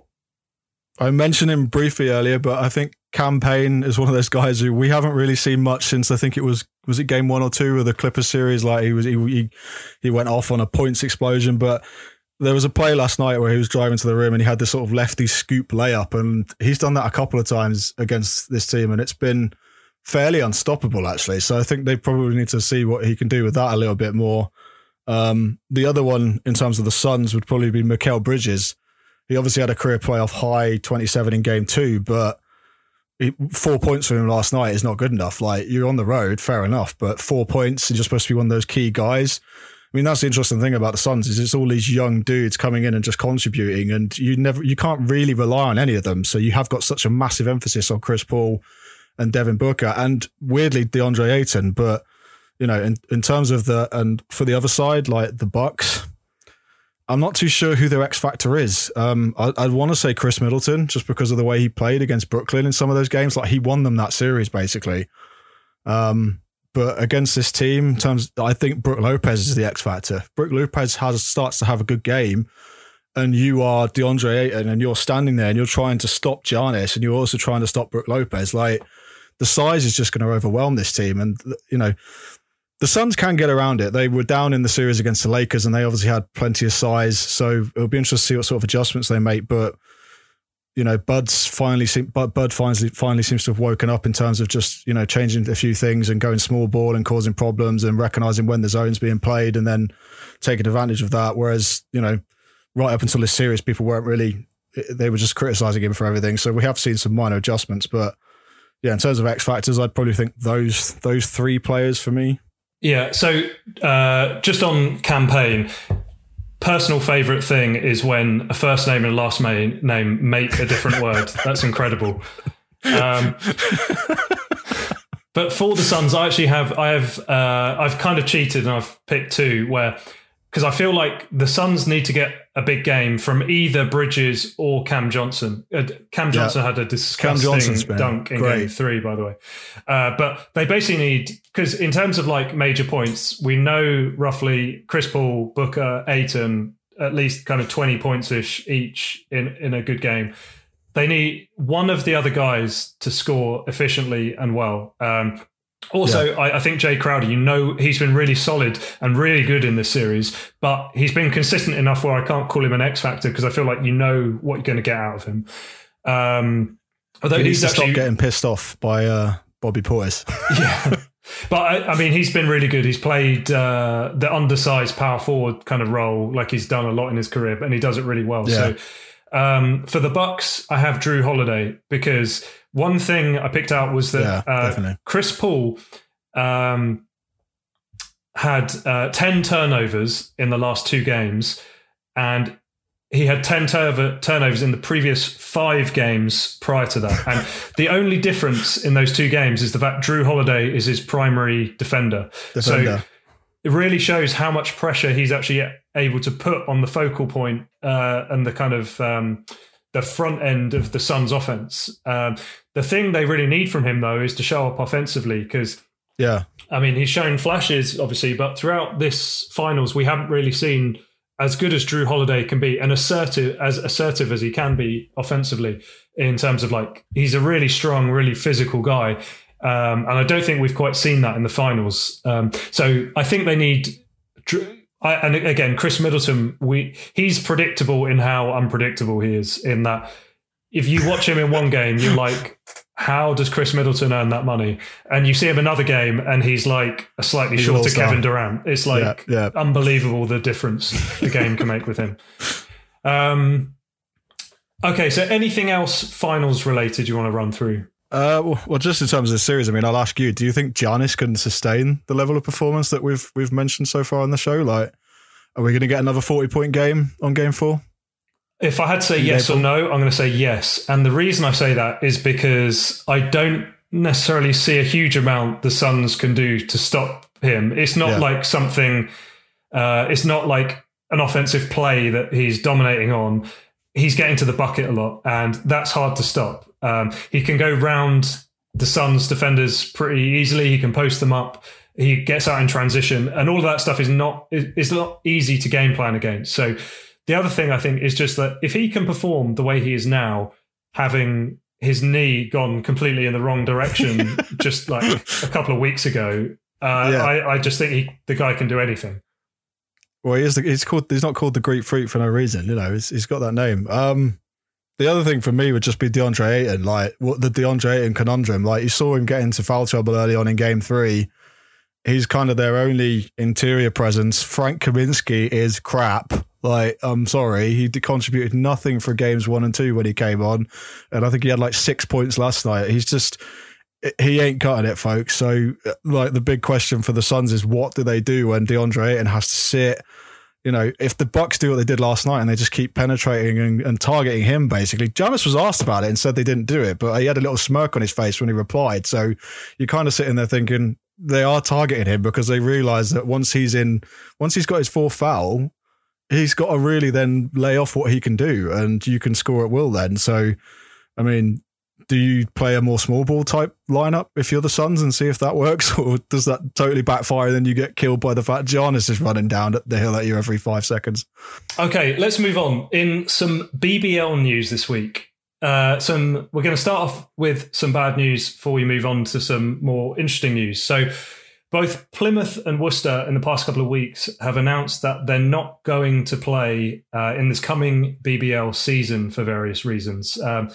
I mentioned him briefly earlier, but I think Cam Payne is one of those guys who we haven't really seen much since, I think it was, was it game one or two of the Clippers series? Like he was, he, he, he went off on a points explosion, but there was a play last night where he was driving to the rim and he had this sort of lefty scoop layup, and he's done that a couple of times against this team, and it's been fairly unstoppable actually. So I think they probably need to see what he can do with that a little bit more. Um, the other one in terms of the Suns would probably be Mikal Bridges. He obviously had a career playoff high twenty-seven in game two, but he, four points for him last night is not good enough. Like, you're on the road, fair enough, but four points and you're supposed to be one of those key guys. I mean, that's the interesting thing about the Suns is it's all these young dudes coming in and just contributing, and you never, you can't really rely on any of them. So you have got such a massive emphasis on Chris Paul and Devin Booker and weirdly DeAndre Ayton. But, you know, in, in terms of the, and for the other side, like the Bucks, I'm not too sure who their X factor is. Um, I, I'd want to say Chris Middleton, just because of the way he played against Brooklyn in some of those games. Like, he won them that series basically. Um, but against this team, in terms, I think Brook Lopez is the X factor. Brook Lopez has starts to have a good game, and you are DeAndre Ayton, and you're standing there and you're trying to stop Giannis, and you're also trying to stop Brook Lopez. Like, the size is just going to overwhelm this team, and you know. The Suns can get around it. They were down in the series against the Lakers, and they obviously had plenty of size. So it'll be interesting to see what sort of adjustments they make. But, you know, Bud's finally seem, Bud, Bud finally finally seems to have woken up in terms of just, you know, changing a few things and going small ball and causing problems and recognizing when the zone's being played and then taking advantage of that. Whereas, you know, right up until this series, people weren't really, they were just criticizing him for everything. So we have seen some minor adjustments. But yeah, in terms of X factors, I'd probably think those those three players for me. Yeah, so uh, just on Cam Payne, personal favourite thing is when a first name and a last name make a different word. That's incredible. Um, but for the Suns, I actually have I have uh, I've kind of cheated and I've picked two where, because I feel like the Suns need to get a big game from either Bridges or Cam Johnson. Uh, Cam Johnson yeah. had a disgusting dunk in great. game three, by the way. Uh, but they basically need, because in terms of like major points, we know roughly Chris Paul, Booker, Ayton, at least kind of twenty points-ish each in, in a good game. They need one of the other guys to score efficiently and well. Um, Also, yeah. I, I think Jay Crowder, you know, he's been really solid and really good in this series, but he's been consistent enough where I can't call him an X factor because I feel like you know what you're going to get out of him. Um, although he needs he's to actually stop getting pissed off by uh, Bobby Portis. Yeah, but I, I mean, he's been really good. He's played uh, the undersized power forward kind of role, like he's done a lot in his career, and he does it really well. Yeah. So Um, for the Bucks, I have Drew Holiday, because one thing I picked out was that Yeah, uh, definitely. Chris Paul um, had uh, ten turnovers in the last two games, and he had ten turv- turnovers in the previous five games prior to that. And the only difference in those two games is the fact Drew Holiday is his primary defender. Defender. So it really shows how much pressure he's actually able to put on the focal point uh, and the kind of um, the front end of the Suns' offense. Um, the thing they really need from him, though, is to show up offensively, because Yeah. I mean, he's shown flashes, obviously, but throughout this finals, we haven't really seen as good as Drew Holiday can be, and assertive as assertive as he can be offensively, in terms of, like, he's a really strong, really physical guy. Um, and I don't think we've quite seen that in the finals. Um, so I think they need, I, and again, Chris Middleton, we he's predictable in how unpredictable he is, in that if you watch him in one game, you're like, how does Chris Middleton earn that money? And you see him another game and he's like a slightly He's shorter all-star. Kevin Durant. It's like Yeah, yeah. unbelievable the difference the game can make with him. Um, okay, so anything else finals related you want to run through? Uh, well, well, just in terms of the series, I mean, I'll ask you: do you think Giannis can sustain the level of performance that we've we've mentioned so far on the show? Like, are we going to get another forty point game on Game Four? If I had to say yes or no, I'm going to say yes. And the reason I say that is because I don't necessarily see a huge amount the Suns can do to stop him. It's not Yeah. like something, uh, it's not like an offensive play that he's dominating on. He's getting to the bucket a lot, and that's hard to stop. Um, he can go round the Suns defenders pretty easily. He can post them up. He gets out in transition, and all of that stuff is not is, is not easy to game plan against. So the other thing I think is just that if he can perform the way he is now, having his knee gone completely in the wrong direction just like a couple of weeks ago, uh, Yeah. I, I just think he, the guy can do anything. Well, he is the, he's called. He's not called the Greek Freak for no reason. You know, he's, he's got that name. Um, the other thing for me would just be DeAndre Ayton. Like, what the DeAndre Ayton conundrum. Like, you saw him get into foul trouble early on in Game Three. He's kind of their only interior presence. Frank Kaminsky is crap. Like, I'm sorry, he contributed nothing for games one and two when he came on, and I think he had like six points last night. He's just. He ain't cutting it, folks. So, like, the big question for the Suns is, what do they do when DeAndre Ayton has to sit? You know, if the Bucks do what they did last night and they just keep penetrating and, and targeting him, basically. Giannis was asked about it and said they didn't do it, but he had a little smirk on his face when he replied. So you're kind of sitting there thinking they are targeting him because they realize that once he's in, once he's got his fourth foul, he's got to really then lay off what he can do, and you can score at will then. So, I mean, do you play a more small ball type lineup if you're the Suns and see if that works, or does that totally backfire and then you get killed by the fact Giannis is running down the hill at you every five seconds? Okay, let's move on. In some B B L news this week, uh, some we're going to start off with some bad news before we move on to some more interesting news. So both Plymouth and Worcester in the past couple of weeks have announced that they're not going to play uh, in this coming B B L season for various reasons. Um,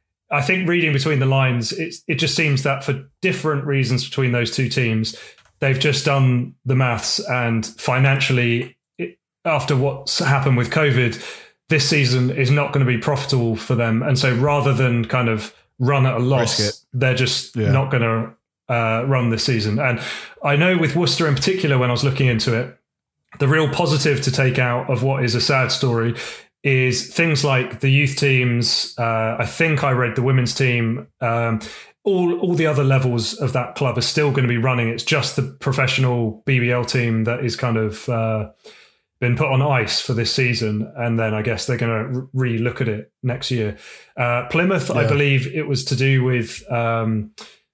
I think reading between the lines, it's, it just seems that for different reasons between those two teams, they've just done the maths, and financially, it, after what's happened with COVID, this season is not going to be profitable for them. And so rather than kind of run at a loss, they're just Yeah. not going to uh, run this season. And I know with Worcester in particular, when I was looking into it, the real positive to take out of what is a sad story is things like the youth teams. Uh, I think I read the women's team. Um, all all the other levels of that club are still going to be running. It's just the professional B B L team that is kind of uh, been put on ice for this season. And then I guess they're going to re-look at it next year. Uh, Plymouth, yeah. I believe it was to do with um,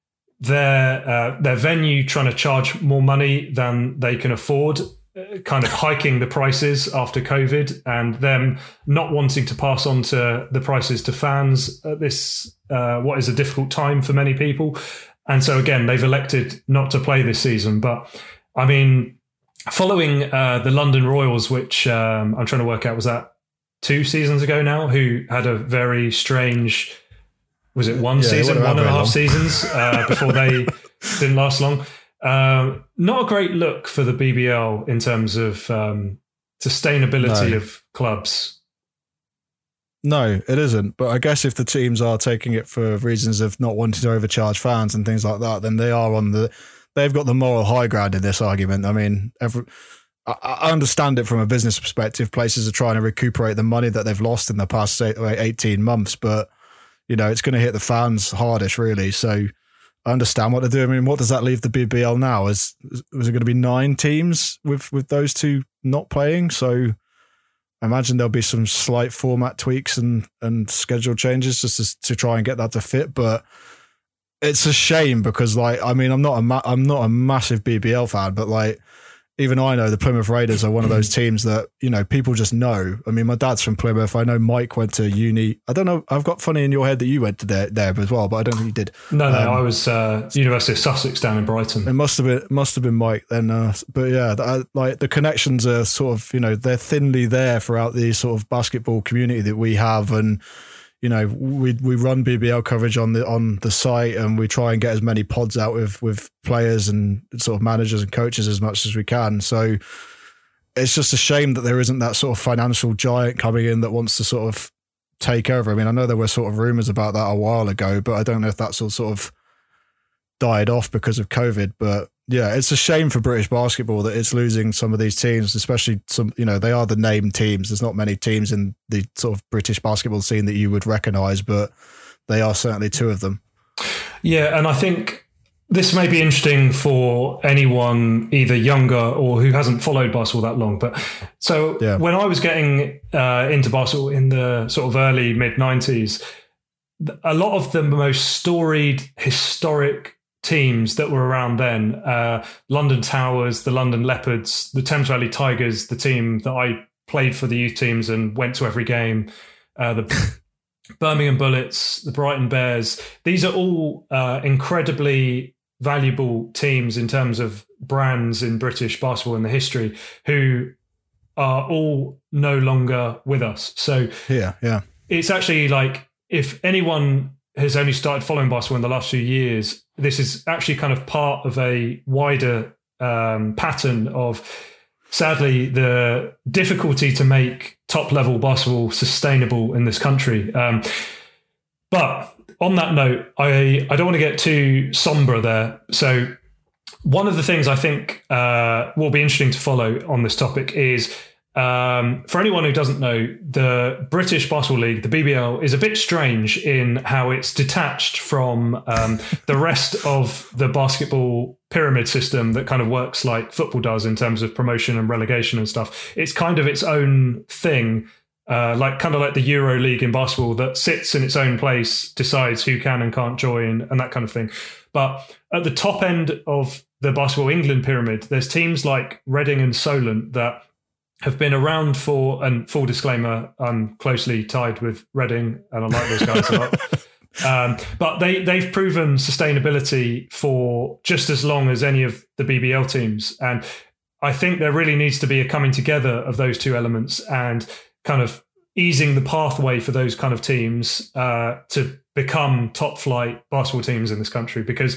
their uh, their venue trying to charge more money than they can afford, kind of hiking the prices after COVID, and them not wanting to pass on to the prices to fans at this, uh, what is a difficult time for many people. And so again, they've elected not to play this season. But I mean, following uh, the London Royals, which um, I'm trying to work out, was that two seasons ago now, who had a very strange, was it one yeah, season, one and a half long. seasons uh, before they didn't last long. Um, not a great look for the B B L in terms of um, sustainability no. of clubs. No, it isn't. But I guess if the teams are taking it for reasons of not wanting to overcharge fans and things like that, then they are on the, they've got the moral high ground in this argument. I mean, every, I, I understand it from a business perspective. Places are trying to recuperate the money that they've lost in the past eighteen months, but you know, it's going to hit the fans hardest, really. So I understand what they're doing. I mean, what does that leave the B B L now? Is, is it going to be nine teams with, with those two not playing? So I imagine there'll be some slight format tweaks and, and schedule changes just to, to try and get that to fit. But it's a shame because, like, I mean, I'm not a ma- I'm not a massive B B L fan, but like, even I know the Plymouth Raiders are one of those teams that, you know, people just know. I mean, my dad's from Plymouth. I know Mike went to uni. I don't know. I've got funny in your head that you went to there, there as well, but I don't think you did. No, no, um, I was uh, University of Sussex down in Brighton. It must have been must have been Mike then. Uh, but yeah, I, like the connections are sort of, you know, they're thinly there throughout the sort of basketball community that we have, and you know, we we run B B L coverage on the on the site, and we try and get as many pods out with with players and sort of managers and coaches as much as we can. So it's just a shame that there isn't that sort of financial giant coming in that wants to sort of take over. I mean, I know there were sort of rumors about that a while ago, but I don't know if that's all sort of died off because of COVID. But yeah, it's a shame for British basketball that it's losing some of these teams, especially some, you know, they are the named teams. There's not many teams in the sort of British basketball scene that you would recognise, but they are certainly two of them. Yeah, and I think this may be interesting for anyone either younger or who hasn't followed basketball that long. But so yeah. when I was getting uh, into basketball in the sort of early mid nineties, a lot of the most storied, historic teams that were around then, uh, London Towers, the London Leopards, the Thames Valley Tigers, the team that I played for the youth teams and went to every game, uh, the Birmingham Bullets, the Brighton Bears. These are all uh, incredibly valuable teams in terms of brands in British basketball in the history, who are all no longer with us. So yeah, yeah, it's actually like, if anyone has only started following basketball in the last few years, this is actually kind of part of a wider um, pattern of, sadly, the difficulty to make top-level basketball sustainable in this country. Um, but on that note, I, I don't want to get too somber there. So one of the things I think uh, will be interesting to follow on this topic is, Um, for anyone who doesn't know, the British Basketball League, the B B L, is a bit strange in how it's detached from um, the rest of the basketball pyramid system that kind of works like football does in terms of promotion and relegation and stuff. It's kind of its own thing, uh, like kind of like the Euro League in basketball that sits in its own place, decides who can and can't join and that kind of thing. But at the top end of the Basketball England pyramid, there's teams like Reading and Solent that have been around for, and full disclaimer, I'm closely tied with Reading and I like those guys a lot. Um, but they, they've proven sustainability for just as long as any of the B B L teams. And I think there really needs to be a coming together of those two elements and kind of easing the pathway for those kind of teams uh, to become top flight basketball teams in this country. Because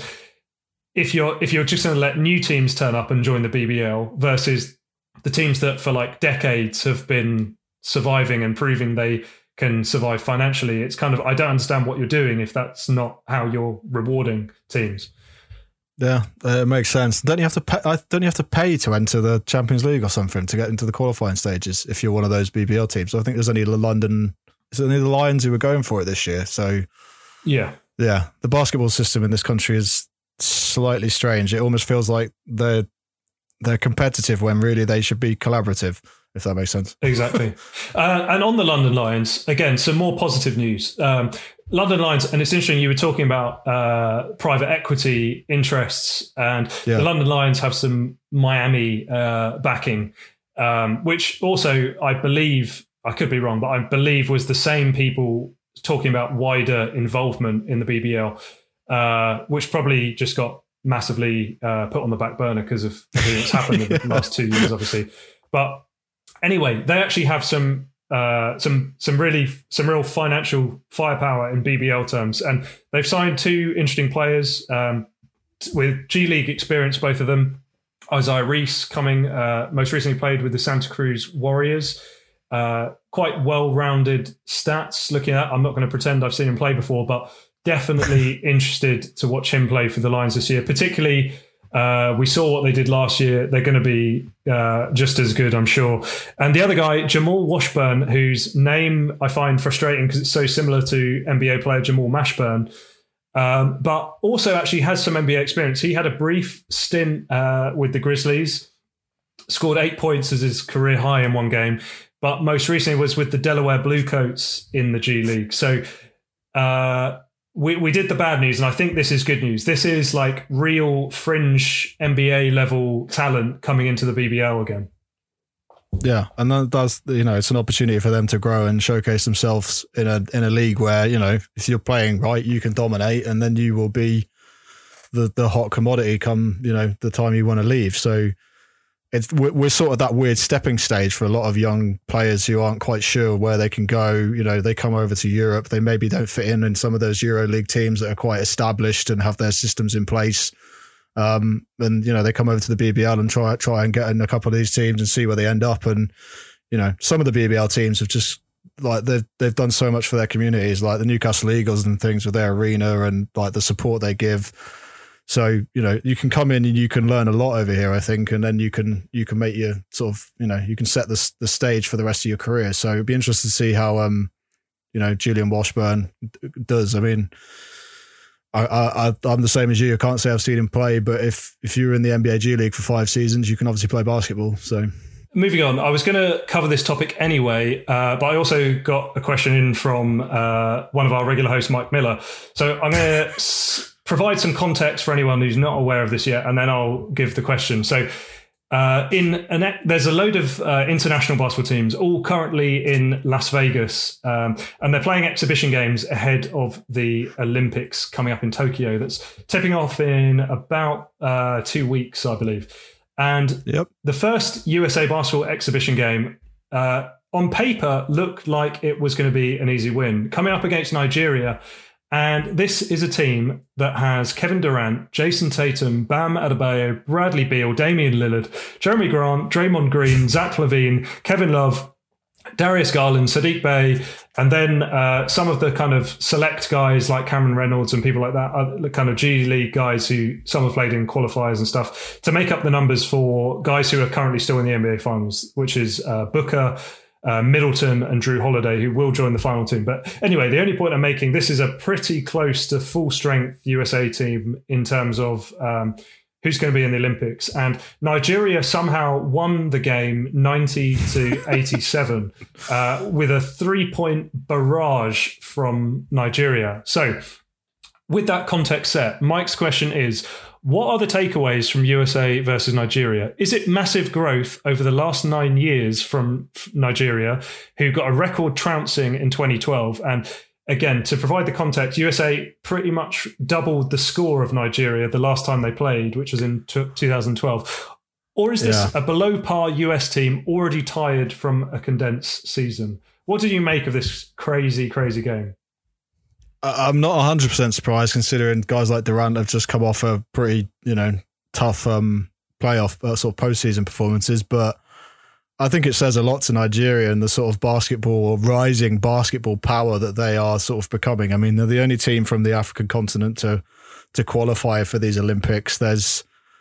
if you're, if you're just going to let new teams turn up and join the B B L versus the teams that for like decades have been surviving and proving they can survive financially, it's kind of, I don't understand what you're doing if that's not how you're rewarding teams. Yeah, uh, it makes sense. Don't you have to pay, don't you have to pay to enter the Champions League or something to get into the qualifying stages if you're one of those B B L teams? I think there's only the London, there's only the Lions who were going for it this year. So yeah, yeah, the basketball system in this country is slightly strange. It almost feels like they're they're competitive when really they should be collaborative, if that makes sense. Exactly. uh, and on the London Lions, again, some more positive news. Um, London Lions, and it's interesting, you were talking about uh, private equity interests, and yeah. the London Lions have some Miami uh, backing, um, which also, I believe, I could be wrong, but I believe was the same people talking about wider involvement in the B B L, uh, which probably just got massively uh, put on the back burner because of everything that's happened in the last two years, obviously. But anyway, they actually have some uh, some some really some real financial firepower in B B L terms, and they've signed two interesting players um, with G League experience, both of them. Isaiah Reese coming, uh, most recently played with the Santa Cruz Warriors, uh, quite well-rounded stats looking at. I'm not going to pretend I've seen him play before, but definitely interested to watch him play for the Lions this year. Particularly, uh, we saw what they did last year. They're going to be uh, just as good, I'm sure. And the other guy, Jamal Washburn, whose name I find frustrating because it's so similar to N B A player Jamal Mashburn, um, but also actually has some N B A experience. He had a brief stint uh, with the Grizzlies, scored eight points as his career high in one game, but most recently was with the Delaware Bluecoats in the G League. So uh, we, we did the bad news, and I think this is good news. This is like real fringe N B A level talent coming into the B B L again. Yeah, and that does, you know, it's an opportunity for them to grow and showcase themselves in a in a league where, you know, if you're playing right, you can dominate, and then you will be the the hot commodity come, you know, the time you want to leave. So it's we're sort of that weird stepping stage for a lot of young players who aren't quite sure where they can go. You know, they come over to Europe, they maybe don't fit in in some of those EuroLeague teams that are quite established and have their systems in place. Um, and, you know, they come over to the B B L and try try and get in a couple of these teams and see where they end up. And, you know, some of the B B L teams have just, like, they've, they've done so much for their communities, like the Newcastle Eagles and things with their arena and, like, the support they give. So, you know, you can come in and you can learn a lot over here, I think, and then you can you can make your sort of, you know, you can set the, the stage for the rest of your career. So it'd be interesting to see how, um, you know, Julian Washburn does. I mean, I, I, I'm the same as you. I can't say I've seen him play, but if, if you were in the N B A G League for five seasons, you can obviously play basketball. So, moving on, I was going to cover this topic anyway, uh, but I also got a question in from uh, one of our regular hosts, Mike Miller. So I'm going to s- provide some context for anyone who's not aware of this yet, and then I'll give the question. So uh, in an, there's a load of uh, international basketball teams, all currently in Las Vegas, um, and they're playing exhibition games ahead of the Olympics coming up in Tokyo. That's tipping off in about uh, two weeks, I believe. And yep. The first U S A basketball exhibition game uh, on paper looked like it was going to be an easy win, coming up against Nigeria. And this is a team that has Kevin Durant, Jason Tatum, Bam Adebayo, Bradley Beal, Damian Lillard, Jeremy Grant, Draymond Green, Zach LaVine, Kevin Love, Darius Garland, Sadiq Bey, and then uh, some of the kind of select guys like Cameron Reynolds and people like that, uh, the kind of G League guys who some have played in qualifiers and stuff, to make up the numbers for guys who are currently still in the N B A Finals, which is uh, Booker, Uh, Middleton and Drew Holiday, who will join the final team. But anyway, the only point I'm making, this is a pretty close to full strength U S A team in terms of um, who's going to be in the Olympics. And Nigeria somehow won the game ninety to eighty-seven uh, with a three point barrage from Nigeria. So with that context set, Mike's question is, what are the takeaways from U S A versus Nigeria? Is it massive growth over the last nine years from Nigeria, who got a record trouncing in twenty twelve? And again, to provide the context, U S A pretty much doubled the score of Nigeria the last time they played, which was in two thousand twelve. Or is this yeah. a below par U S team already tired from a condensed season? What did you make of this crazy, crazy game? I'm not one hundred percent surprised, considering guys like Durant have just come off a pretty, you know, tough um, playoff uh, sort of postseason performances. But I think it says a lot to Nigeria and the sort of basketball or rising basketball power that they are sort of becoming. I mean, they're the only team from the African continent to to qualify for these Olympics. There's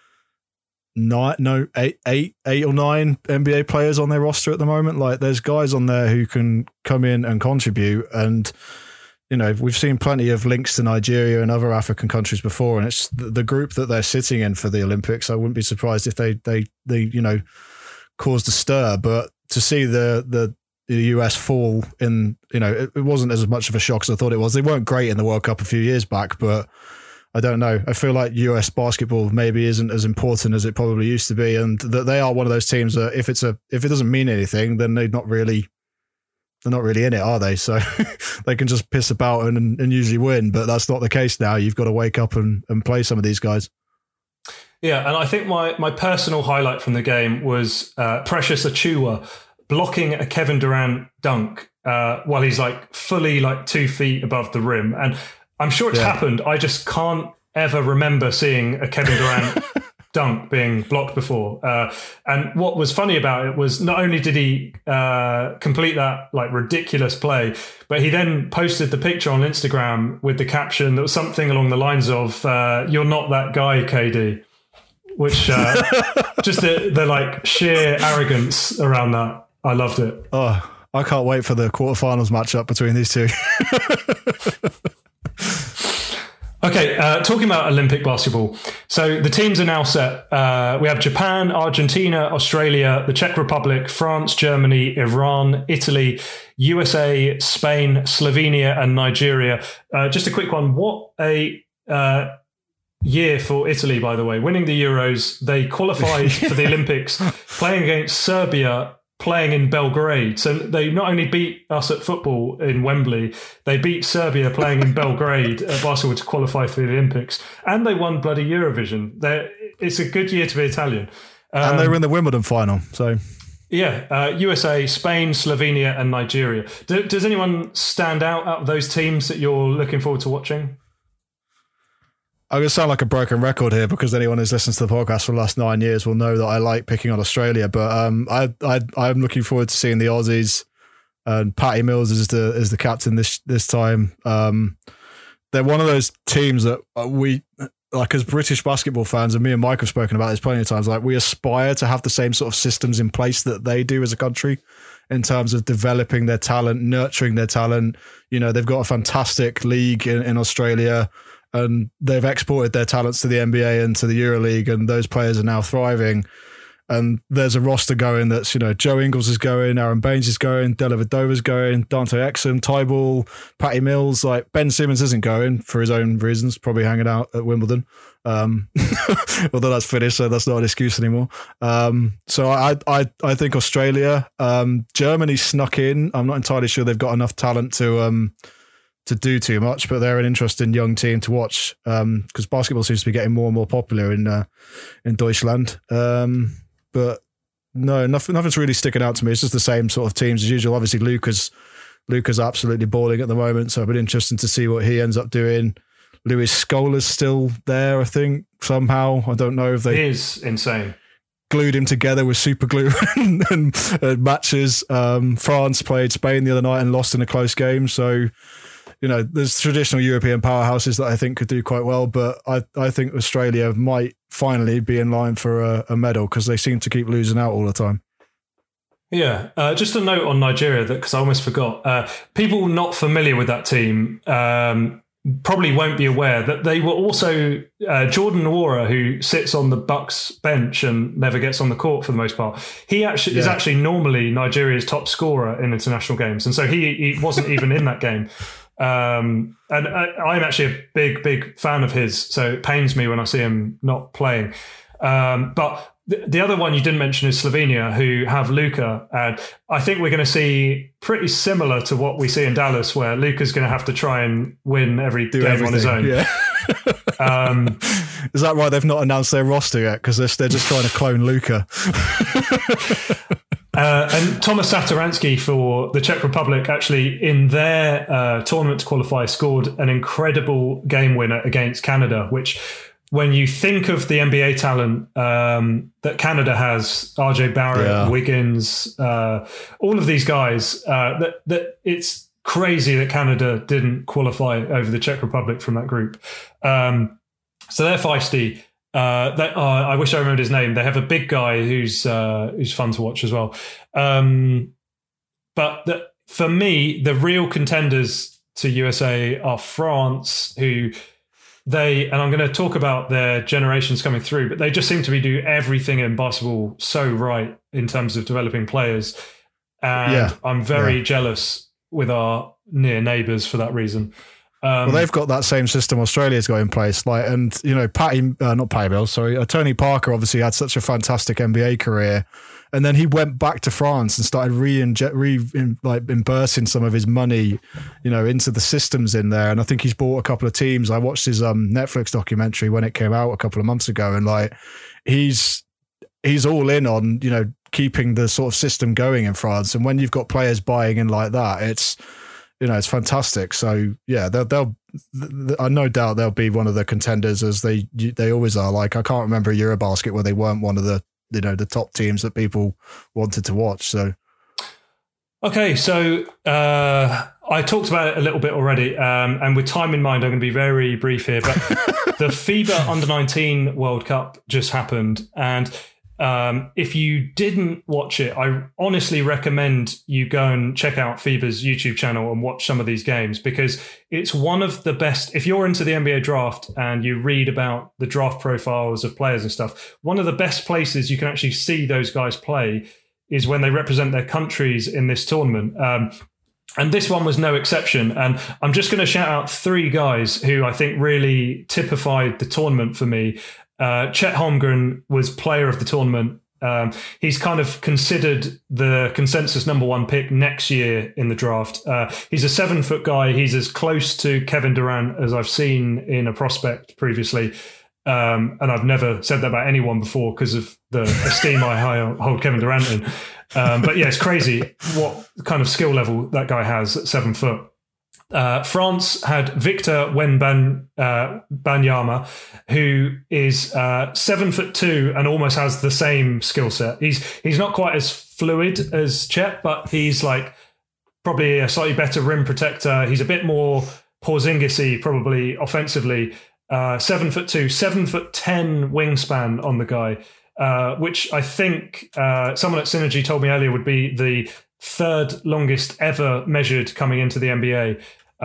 nine, no, eight, eight, eight or nine N B A players on their roster at the moment. Like, there's guys on there who can come in and contribute. And you know, we've seen plenty of links to Nigeria and other African countries before, and it's the, the group that they're sitting in for the Olympics. I wouldn't be surprised if they, they, they, you know, caused a stir. But to see the the, the U S fall in, you know, it, it wasn't as much of a shock as I thought it was. They weren't great in the World Cup a few years back, but I don't know. I feel like U S basketball maybe isn't as important as it probably used to be, and that they are one of those teams that if it's a if it doesn't mean anything, then they're not really. They're not really in it, are they? So they can just piss about and, and usually win, but that's not the case now. You've got to wake up and, and play some of these guys. Yeah, and I think my, my personal highlight from the game was uh, Precious Achiuwa blocking a Kevin Durant dunk uh, while he's like fully like two feet above the rim. And I'm sure it's yeah. happened. I just can't ever remember seeing a Kevin Durant dunk being blocked before. Uh, and what was funny about it was not only did he uh, complete that like ridiculous play, but he then posted the picture on Instagram with the caption that was something along the lines of uh, "You're not that guy, K D," which uh, just the, the like sheer arrogance around that. I loved it. Oh, I can't wait for the quarterfinals matchup between these two. Okay, uh, talking about Olympic basketball. So the teams are now set. Uh, we have Japan, Argentina, Australia, the Czech Republic, France, Germany, Iran, Italy, U S A, Spain, Slovenia, and Nigeria. Uh, just a quick one. What a uh, year for Italy, by the way. Winning the Euros, they qualified for the Olympics, playing against Serbia, playing in Belgrade. So they not only beat us at football in Wembley, they beat Serbia playing in Belgrade at basketball to qualify for the Olympics. And they won bloody Eurovision. They're, it's a good year to be Italian. Um, and they were in the Wimbledon final. So yeah, uh, U S A, Spain, Slovenia, and Nigeria. Do, does anyone stand out out of those teams that you're looking forward to watching? I'm going to sound like a broken record here because anyone who's listened to the podcast for the last nine years will know that I like picking on Australia. But um, I, I, I'm looking forward to seeing the Aussies. And Patty Mills is the is the captain this this time. Um, they're one of those teams that we, like as British basketball fans, and me and Mike have spoken about this plenty of times, like we aspire to have the same sort of systems in place that they do as a country in terms of developing their talent, nurturing their talent. You know, they've got a fantastic league in, in Australia. And they've exported their talents to the N B A and to the EuroLeague, and those players are now thriving. And there's a roster going that's, you know, Joe Ingles is going, Aaron Baines is going, Della Vadova's going, Dante Exum, Tyball, Patty Mills. Like Ben Simmons isn't going for his own reasons, probably hanging out at Wimbledon. Um, although that's finished, so that's not an excuse anymore. Um, so I, I, I think Australia, um, Germany snuck in. I'm not entirely sure they've got enough talent to. Um, to do too much, but they're an interesting young team to watch because um, basketball seems to be getting more and more popular in uh, in Deutschland. Um, but no, nothing, nothing's really sticking out to me. It's just the same sort of teams as usual. Obviously, Luca's Luca's absolutely balling at the moment, so it'll be interesting to see what he ends up doing. Luis Scola's still there, I think, somehow. I don't know if they... He is insane. Glued him together with super glue and, and, and matches. Um, France played Spain the other night and lost in a close game, so... You know, there's traditional European powerhouses that I think could do quite well, but I, I think Australia might finally be in line for a, a medal because they seem to keep losing out all the time. Yeah, uh, just a note on Nigeria, that because I almost forgot. Uh, people not familiar with that team um, probably won't be aware that they were also uh, Jordan Nwora, who sits on the Bucks bench and never gets on the court for the most part. He actually yeah. is actually normally Nigeria's top scorer in international games, and so he, he wasn't even in that game. Um, and I, I'm actually a big, big fan of his, so it pains me when I see him not playing. Um, but th- the other one you didn't mention is Slovenia, who have Luka, and I think we're going to see pretty similar to what we see in Dallas, where Luka's going to have to try and win every Do game everything. on his own. Yeah. um, is that why they've not announced their roster yet? Because they're, they're just trying to clone Luka. Uh, and Thomas Satoransky for the Czech Republic actually in their uh, tournament to qualify scored an incredible game winner against Canada, which when you think of the N B A talent um, that Canada has, R J Barrett, yeah. Wiggins, uh, all of these guys, uh, that, that it's crazy that Canada didn't qualify over the Czech Republic from that group. Um, so they're feisty. Uh, that, uh, I wish I remembered his name. They have a big guy who's uh, who's fun to watch as well. Um, but the, for me, the real contenders to U S A are France, who they, and I'm going to talk about their generations coming through, but they just seem to be doing everything in basketball so right in terms of developing players. And yeah. I'm very yeah. jealous with our near neighbours for that reason. Um, well, they've got that same system Australia's got in place, like, and you know, Patty, uh, not Patty Mills, sorry, uh, Tony Parker obviously had such a fantastic N B A career, and then he went back to France and started re-inject, re in, like immersing some of his money, you know, into the systems in there. And I think he's bought a couple of teams. I watched his um, Netflix documentary when it came out a couple of months ago, and like, he's he's all in on, you know, keeping the sort of system going in France. And when you've got players buying in like that, it's you know, it's fantastic. So yeah, they'll, they'll I no doubt they'll be one of the contenders, as they they always are. Like, I can't remember a Eurobasket where they weren't one of the, you know, the top teams that people wanted to watch. So okay, so uh, I talked about it a little bit already, um, and with time in mind, I'm going to be very brief here. But the FIBA Under nineteen World Cup just happened, and Um, if you didn't watch it, I honestly recommend you go and check out FIBA's YouTube channel and watch some of these games, because it's one of the best. If you're into the N B A draft and you read about the draft profiles of players and stuff, one of the best places you can actually see those guys play is when they represent their countries in this tournament. Um, and this one was no exception. And I'm just going to shout out three guys who I think really typified the tournament for me. Uh, Chet Holmgren was player of the tournament. Um, he's kind of considered the consensus number one pick next year in the draft. Uh, he's a seven foot guy. He's as close to Kevin Durant as I've seen in a prospect previously. Um, and I've never said that about anyone before because of the esteem I hold Kevin Durant in. Um, but yeah, it's crazy what kind of skill level that guy has at seven foot. Uh, France had Victor Wembanyama, uh, Banyama, who is uh, seven foot two and almost has the same skill set. He's he's not quite as fluid as Chet, but he's like probably a slightly better rim protector. He's a bit more Porzingis-y, probably offensively. Uh, seven foot two, seven foot ten wingspan on the guy, uh, which I think uh, someone at Synergy told me earlier would be the third longest ever measured coming into the N B A.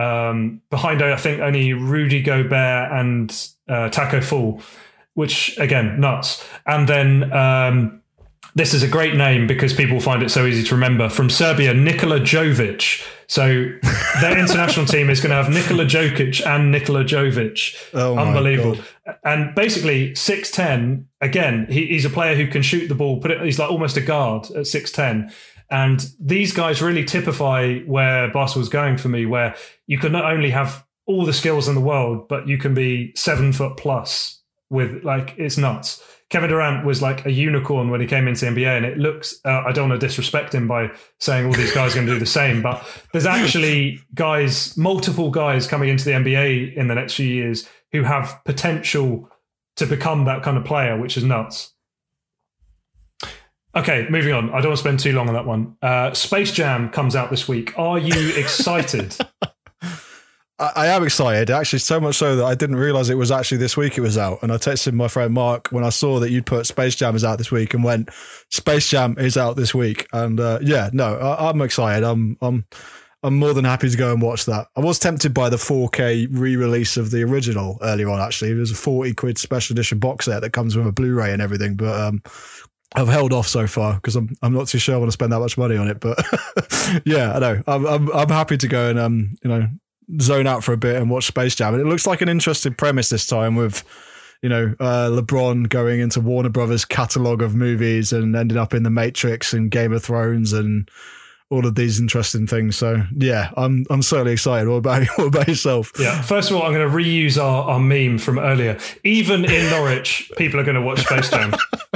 Um, behind, I think, only Rudy Gobert and uh, Taco Fall, which, again, nuts. And then um, this is a great name because people find it so easy to remember. From Serbia, Nikola Jovic. So their international team is going to have Nikola Jokic and Nikola Jovic. Oh my Unbelievable. God. And basically six ten, again, he, he's a player who can shoot the ball. Put it, he's like almost a guard at six ten. And these guys really typify where basketball's going for me, where you can not only have all the skills in the world, but you can be seven foot plus with, like, it's nuts. Kevin Durant was like a unicorn when he came into the N B A, and it looks, uh, I don't want to disrespect him by saying all these guys are going to do the same, but there's actually guys, multiple guys coming into the N B A in the next few years who have potential to become that kind of player, which is nuts. Okay, moving on. I don't want to spend too long on that one. Uh, Space Jam comes out this week. Are you excited? I, I am excited, actually, so much so that I didn't realise it was actually this week it was out. And I texted my friend Mark when I saw that you'd put Space Jam is out this week and went, Space Jam is out this week. And uh, yeah, no, I, I'm excited. I'm I'm I'm more than happy to go and watch that. I was tempted by the four K re-release of the original earlier on, actually. There's a forty quid special edition box set that comes with a Blu-ray and everything, but um, I've held off so far because I'm I'm not too sure I want to spend that much money on it. But yeah, I know. I'm, I'm I'm happy to go and um you know zone out for a bit and watch Space Jam. And it looks like an interesting premise this time with, you know, uh, LeBron going into Warner Brothers catalog of movies and ending up in The Matrix and Game of Thrones and all of these interesting things. So yeah, I'm I'm certainly excited. What about what about yourself? Yeah. First of all, I'm going to reuse our, our meme from earlier. Even in Norwich, people are going to watch Space Jam.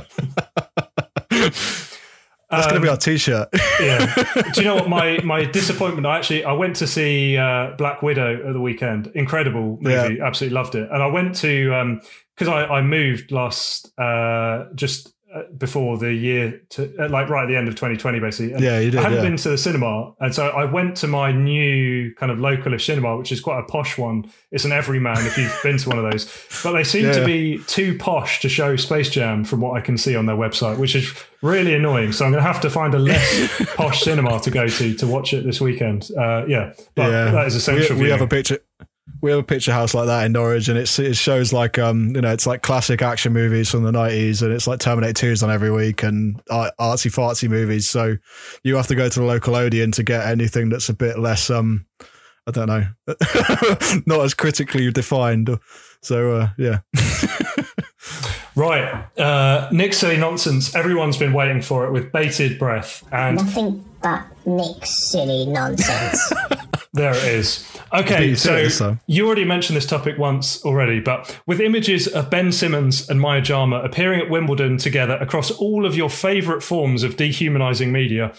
That's um, going to be our t-shirt. Yeah. Do you know what my my disappointment? I actually I went to see uh, Black Widow at the weekend. Incredible movie. Yeah. Absolutely loved it. And I went to because um, I, I moved last uh, just before the year to like right at the end of twenty twenty, basically. And yeah, you did. I hadn't yeah. been to the cinema, and so I went to my new kind of localish cinema, which is quite a posh one. It's an Everyman if you've been to one of those, but they seem yeah. to be too posh to show Space Jam from what I can see on their website, which is really annoying. So I'm going to have to find a less posh cinema to go to to watch it this weekend. Uh, yeah, but yeah. that is essential. We, we have a picture. We have a picture house like that in Norwich, and it's, it shows like, um, you know, it's like classic action movies from the nineties, and it's like Terminator twos on every week and artsy fartsy movies. So you have to go to the local Odeon to get anything that's a bit less, um, I don't know, not as critically defined. So, uh, yeah. Right. Uh, Nick's Silly Nonsense. Everyone's been waiting for it with bated breath. And nothing but Nick's Silly Nonsense. There it is. Okay, so you already mentioned this topic once already, but with images of Ben Simmons and Maya Jama appearing at Wimbledon together across all of your favourite forms of dehumanising media,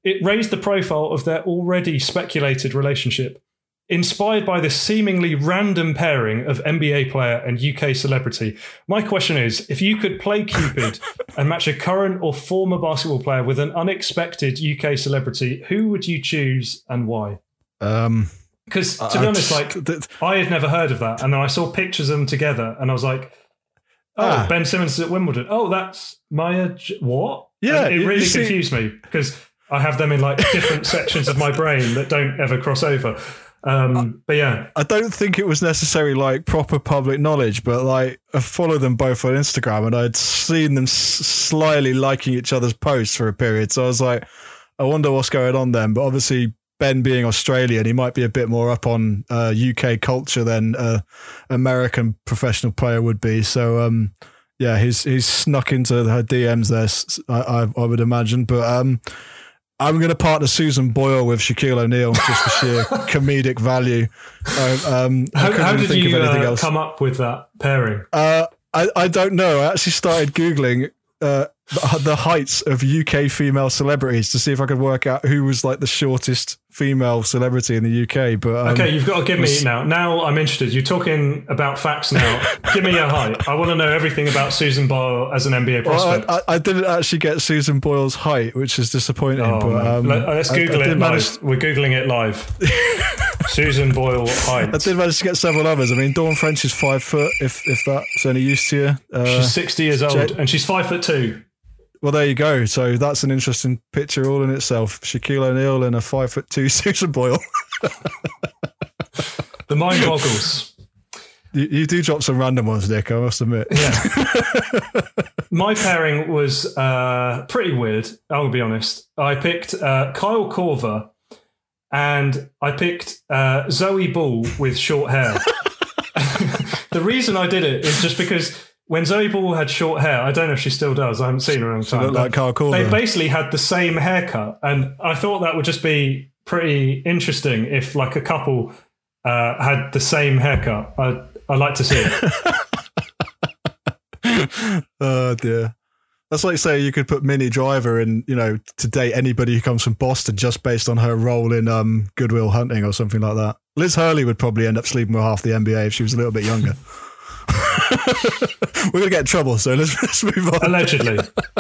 it raised the profile of their already speculated relationship. Inspired by this seemingly random pairing of N B A player and U K celebrity, my question is, if you could play Cupid and match a current or former basketball player with an unexpected U K celebrity, who would you choose and why? Um, Because to be I- honest, like I had never heard of that, and then I saw pictures of them together, and I was like, "Oh, Ah. Ben Simmons is at Wimbledon. Oh, that's Maya. J- what? Yeah, And it you- really you see- confused me because I have them in like different sections of my brain that don't ever cross over. Um, but yeah, I don't think it was necessarily like proper public knowledge, but like I follow them both on Instagram and I'd seen them s- slyly liking each other's posts for a period. So I was like, I wonder what's going on then. But obviously, Ben being Australian, he might be a bit more up on uh, U K culture than uh, American professional player would be. So um, yeah, he's he's snuck into her D Ms there, s- I, I, I would imagine. But um, I'm going to partner Susan Boyle with Shaquille O'Neal just for sheer comedic value. I, um, I how, couldn't how even did think you of anything uh, else. come up with that pairing? Uh, I, I don't know. I actually started Googling uh, the, the heights of U K female celebrities to see if I could work out who was like the shortest female celebrity in the U K. But um, Okay, you've got to give me was- now. Now I'm interested. You're talking about facts now. Give me your height. I want to know everything about Susan Boyle as an N B A prospect. Well, I, I didn't actually get Susan Boyle's height, which is disappointing. Oh, but man. um, Let, us I- Google I it did live. manage- We're Googling it live. Susan Boyle height. I did manage to get several others. I mean, Dawn French is five foot, if if that's any use to you. Uh, She's sixty years old Jed- and she's five foot two. Well, there you go. So that's an interesting picture all in itself. Shaquille O'Neal and a five foot two Susan Boyle. The mind boggles. You, you do drop some random ones, Nick, I must admit. Yeah. My pairing was uh, pretty weird, I'll be honest. I picked uh, Kyle Korver and I picked uh, Zoe Ball with short hair. The reason I did it is just because when Zoe Ball had short hair, I don't know if she still does, I haven't seen her in a long time. looked like Kyle Korver. They basically had the same haircut, and I thought that would just be pretty interesting if like a couple uh, had the same haircut. I, I'd like to see it. Oh dear. That's like say you could put Minnie Driver in, you know, to date anybody who comes from Boston just based on her role in um, Good Will Hunting or something like that. Liz Hurley would probably end up sleeping with half the N B A if she was a little bit younger. We're going to get in trouble, so let's, let's move on. Allegedly.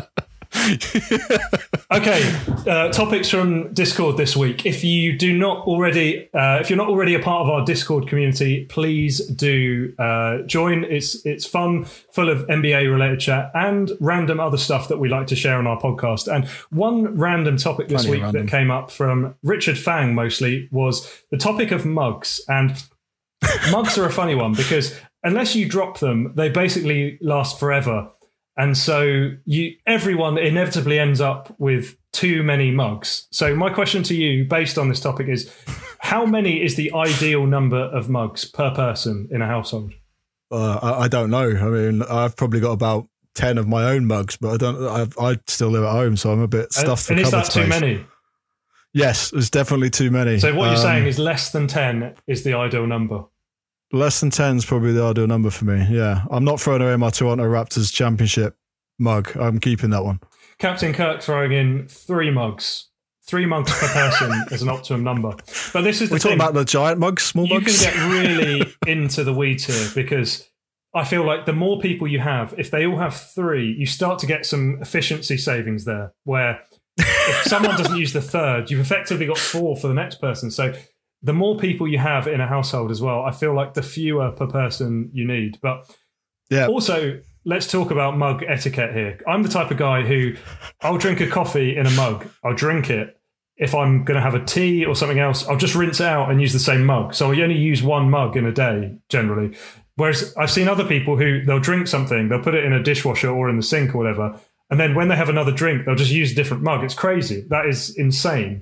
Okay, uh, topics from Discord this week. If you do not already, uh, if you're not already a part of our Discord community, please do uh, join. It's it's fun, full of N B A related chat and random other stuff that we like to share on our podcast. And one random topic this Plenty week random. that came up from Richard Fang mostly was the topic of mugs. And mugs are a funny one because unless you drop them, they basically last forever. And so you, everyone inevitably ends up with too many mugs. So my question to you, based on this topic, is how many is the ideal number of mugs per person in a household? Uh, I, I don't know. I mean, I've probably got about ten of my own mugs, but I don't. I've, I still live at home, so I'm a bit stuffed. And for is cupboard that too space. many? Yes, there's definitely too many. So what you're Um, saying is less than ten is the ideal number. less than ten is probably the ideal number for me. Yeah, I'm not throwing away my Toronto Raptors championship mug. I'm keeping that one. Captain Kirk throwing in three mugs. Three mugs per person is an optimum number. But this is the We're talking thing. about the giant mugs, small You mugs. can get really into the weeds here because I feel like the more people you have, if they all have three, you start to get some efficiency savings there where if someone doesn't use the third, you've effectively got four for the next person. So the more people you have in a household as well, I feel like the fewer per person you need. But yeah. also, let's talk about mug etiquette here. I'm the type of guy who I'll drink a coffee in a mug. I'll drink it. If I'm going to have a tea or something else, I'll just rinse it out and use the same mug. So I only use one mug in a day, generally. Whereas I've seen other people who they'll drink something, they'll put it in a dishwasher or in the sink or whatever. And then when they have another drink, they'll just use a different mug. It's crazy. That is insane.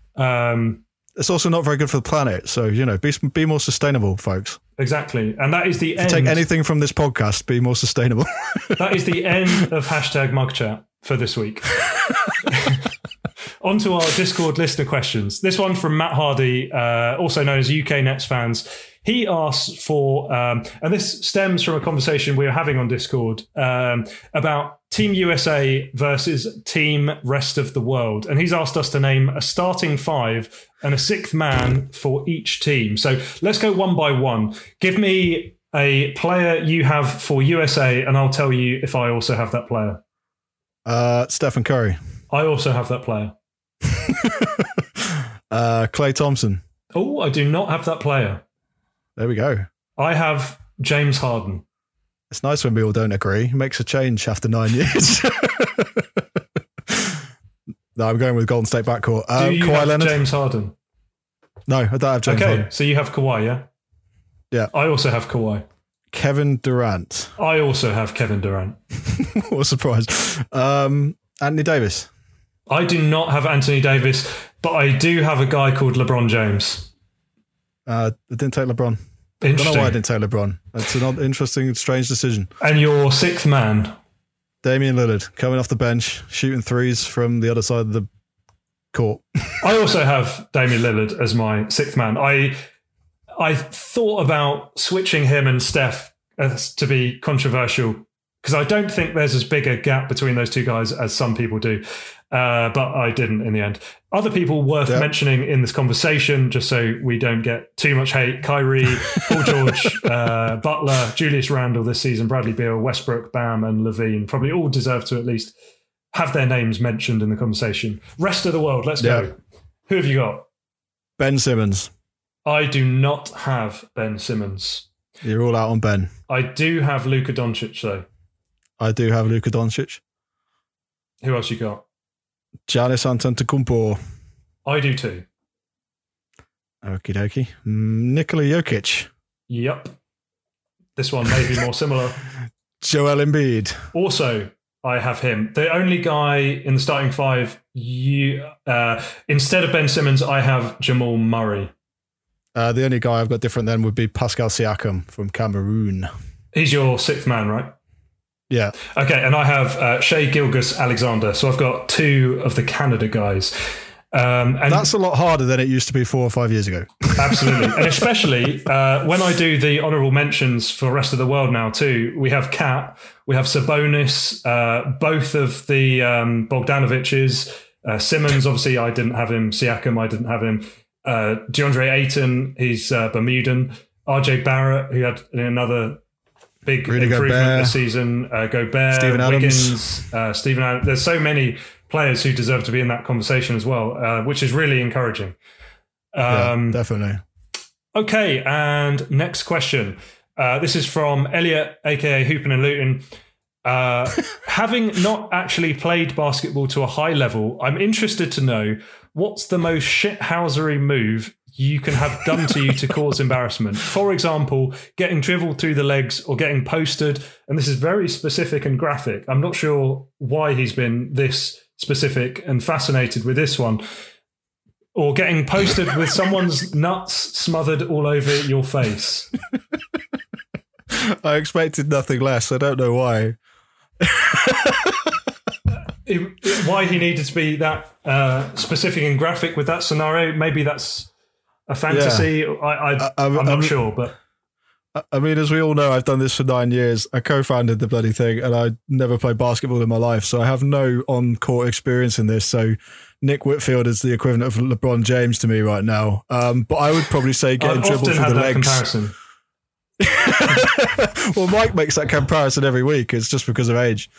Um, It's also not very good for the planet. So, you know, be, be more sustainable, folks. exactly. And that is the If end. you take anything from this podcast, be more sustainable. That is the end of hashtag mug chat for this week. On to our Discord listener questions. This one from Matt Hardy, uh, also known as U K Nets fans. he asks for, um, and this stems from a conversation we were having on Discord um, about Team U S A versus Team Rest of the World. And he's asked us to name a starting five and a sixth man for each team. So let's go one by one. Give me a player you have for U S A, and I'll tell you if I also have that player. Uh, Stephen Curry. I also have that player. uh, Klay Thompson. Oh, I do not have that player. There we go. I have James Harden. It's nice when we all don't agree. It makes a change after nine years. No, I'm going with Golden State backcourt. Uh, Do you Kawhi have Leonard? James Harden? No, I don't have James okay, Harden. so you have Kawhi, yeah? Yeah. I also have Kawhi. Kevin Durant. I also have Kevin Durant. What a surprise. Um, Anthony Davis. I do not have Anthony Davis, but I do have a guy called LeBron James. Uh, I didn't take LeBron. I don't know why I didn't take LeBron. It's an interesting, strange decision. And your sixth man? Damian Lillard, coming off the bench, shooting threes from the other side of the court. I also have Damian Lillard as my sixth man. I I thought about switching him and Steph as to be controversial because I don't think there's as big a gap between those two guys as some people do. Uh, but I didn't in the end. Other people worth yep. mentioning in this conversation, just so we don't get too much hate: Kyrie, Paul George, uh, Butler, Julius Randle this season, Bradley Beal, Westbrook, Bam, and Levine probably all deserve to at least have their names mentioned in the conversation. Rest of the world, let's yep. go. Who have you got? Ben Simmons. I do not have Ben Simmons. You're all out on Ben. I do have Luka Doncic though. I do have Luka Doncic. Who else you got? Giannis Antetokounmpo. I do too. Okie dokie. Nikola Jokic. Yep. This one may be more similar. Joel Embiid. Also, I have him. The only guy in the starting five, you uh, instead of Ben Simmons, I have Jamal Murray. Uh, the only guy I've got different then would be Pascal Siakam from Cameroon. He's your sixth man, right? Yeah. Okay, and I have uh, Shai Gilgeous-Alexander. So I've got two of the Canada guys. Um, and that's a lot harder than it used to be four or five years ago. Absolutely. And especially uh, when I do the honourable mentions for the rest of the world now too, we have Kat, we have Sabonis, uh, both of the um, Bogdanoviches, uh, Simmons, obviously I didn't have him, Siakam, I didn't have him, uh, DeAndre Ayton, he's uh, Bermudan, R J Barrett, who had another big Rudy improvement Gobert. this season, uh, Gobert, Steven Adams. Wiggins, uh, Steven Adams. There's so many players who deserve to be in that conversation as well, uh, which is really encouraging. Um, yeah, definitely. Okay, and next question. Uh, this is from Elliot, aka Hoopin' and Luton. Uh, having not actually played basketball to a high level, I'm interested to know what's the most shithousery move you can have done to you to cause embarrassment. For example, getting dribbled through the legs or getting posted. And this is very specific and graphic. I'm not sure why he's been this specific and fascinated with this one. Or getting posted with someone's nuts smothered all over your face. I expected nothing less. I don't know why. it, it, why he needed to be that uh, specific and graphic with that scenario. Maybe that's a fantasy. Yeah. I, I, I'm not I'm, sure, but I mean, as we all know, I've done this for nine years. I co-founded the bloody thing, and I never played basketball in my life, so I have no on-court experience in this. So Nick Whitfield is the equivalent of LeBron James to me right now. Um, but I would probably say getting dribbled through the legs. Comparison. Well, Mike makes that comparison every week. It's just because of age.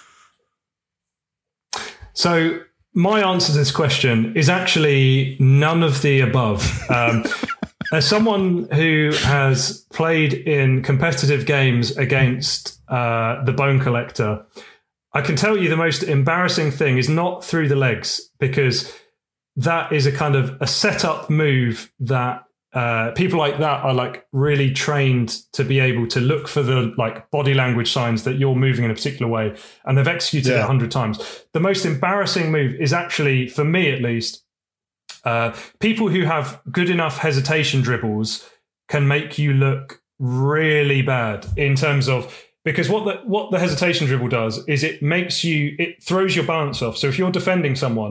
So my answer to this question is actually none of the above. Um, as someone who has played in competitive games against uh, the Bone Collector, I can tell you the most embarrassing thing is not through the legs, because that is a kind of a setup move that uh, people like that are like really trained to be able to look for the like body language signs that you're moving in a particular way, and they've executed yeah. it a hundred times. The most embarrassing move is actually, for me at least, uh, people who have good enough hesitation dribbles can make you look really bad in terms of, because what the what the hesitation dribble does is it makes you, it throws your balance off. So if you're defending someone,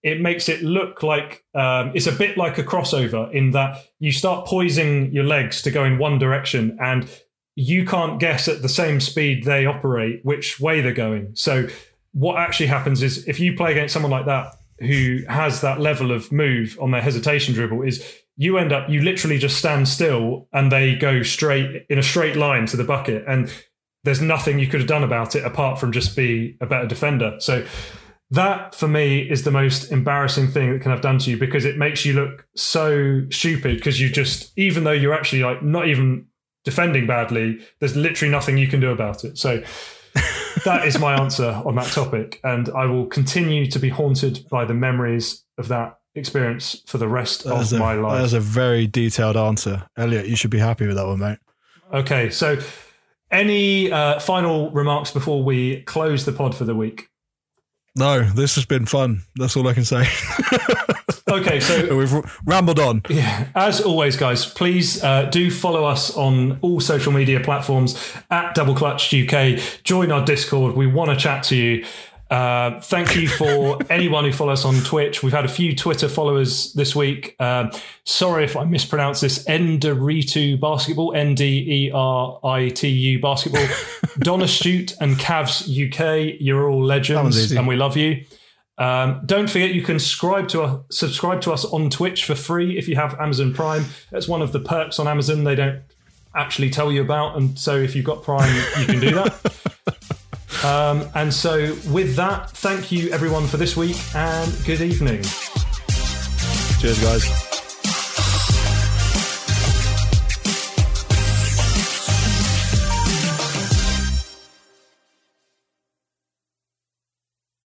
it makes it look like um, it's a bit like a crossover in that you start poising your legs to go in one direction and you can't guess at the same speed they operate which way they're going. So what actually happens is if you play against someone like that who has that level of move on their hesitation dribble, is you end up, you literally just stand still and they go straight in a straight line to the bucket. And there's nothing you could have done about it apart from just be a better defender. So that, for me, is the most embarrassing thing that can have done to you, because it makes you look so stupid because you just, even though you're actually like not even defending badly, there's literally nothing you can do about it. So that is my answer on that topic. And I will continue to be haunted by the memories of that experience for the rest that of a, my life. That is a very detailed answer. Elliot, you should be happy with that one, mate. Okay, so any uh, final remarks before we close the pod for the week? No, this has been fun. That's all I can say. Okay, so we've rambled on. Yeah, as always, guys, please uh, do follow us on all social media platforms at Double Clutch U K. Join our Discord. We want to chat to you. Uh, thank you for anyone who follows us on Twitch. We've had a few Twitter followers this week. Uh, sorry if I mispronounce this. Enderitu Basketball, N D E R I T U Basketball. Donna Stute and Cavs U K, you're all legends and we love you. Um, don't forget you can subscribe to, us, subscribe to us on Twitch for free if you have Amazon Prime. That's one of the perks on Amazon they don't actually tell you about. And so if you've got Prime, you can do that. Um, and so with that, thank you everyone for this week and good evening. Cheers, guys.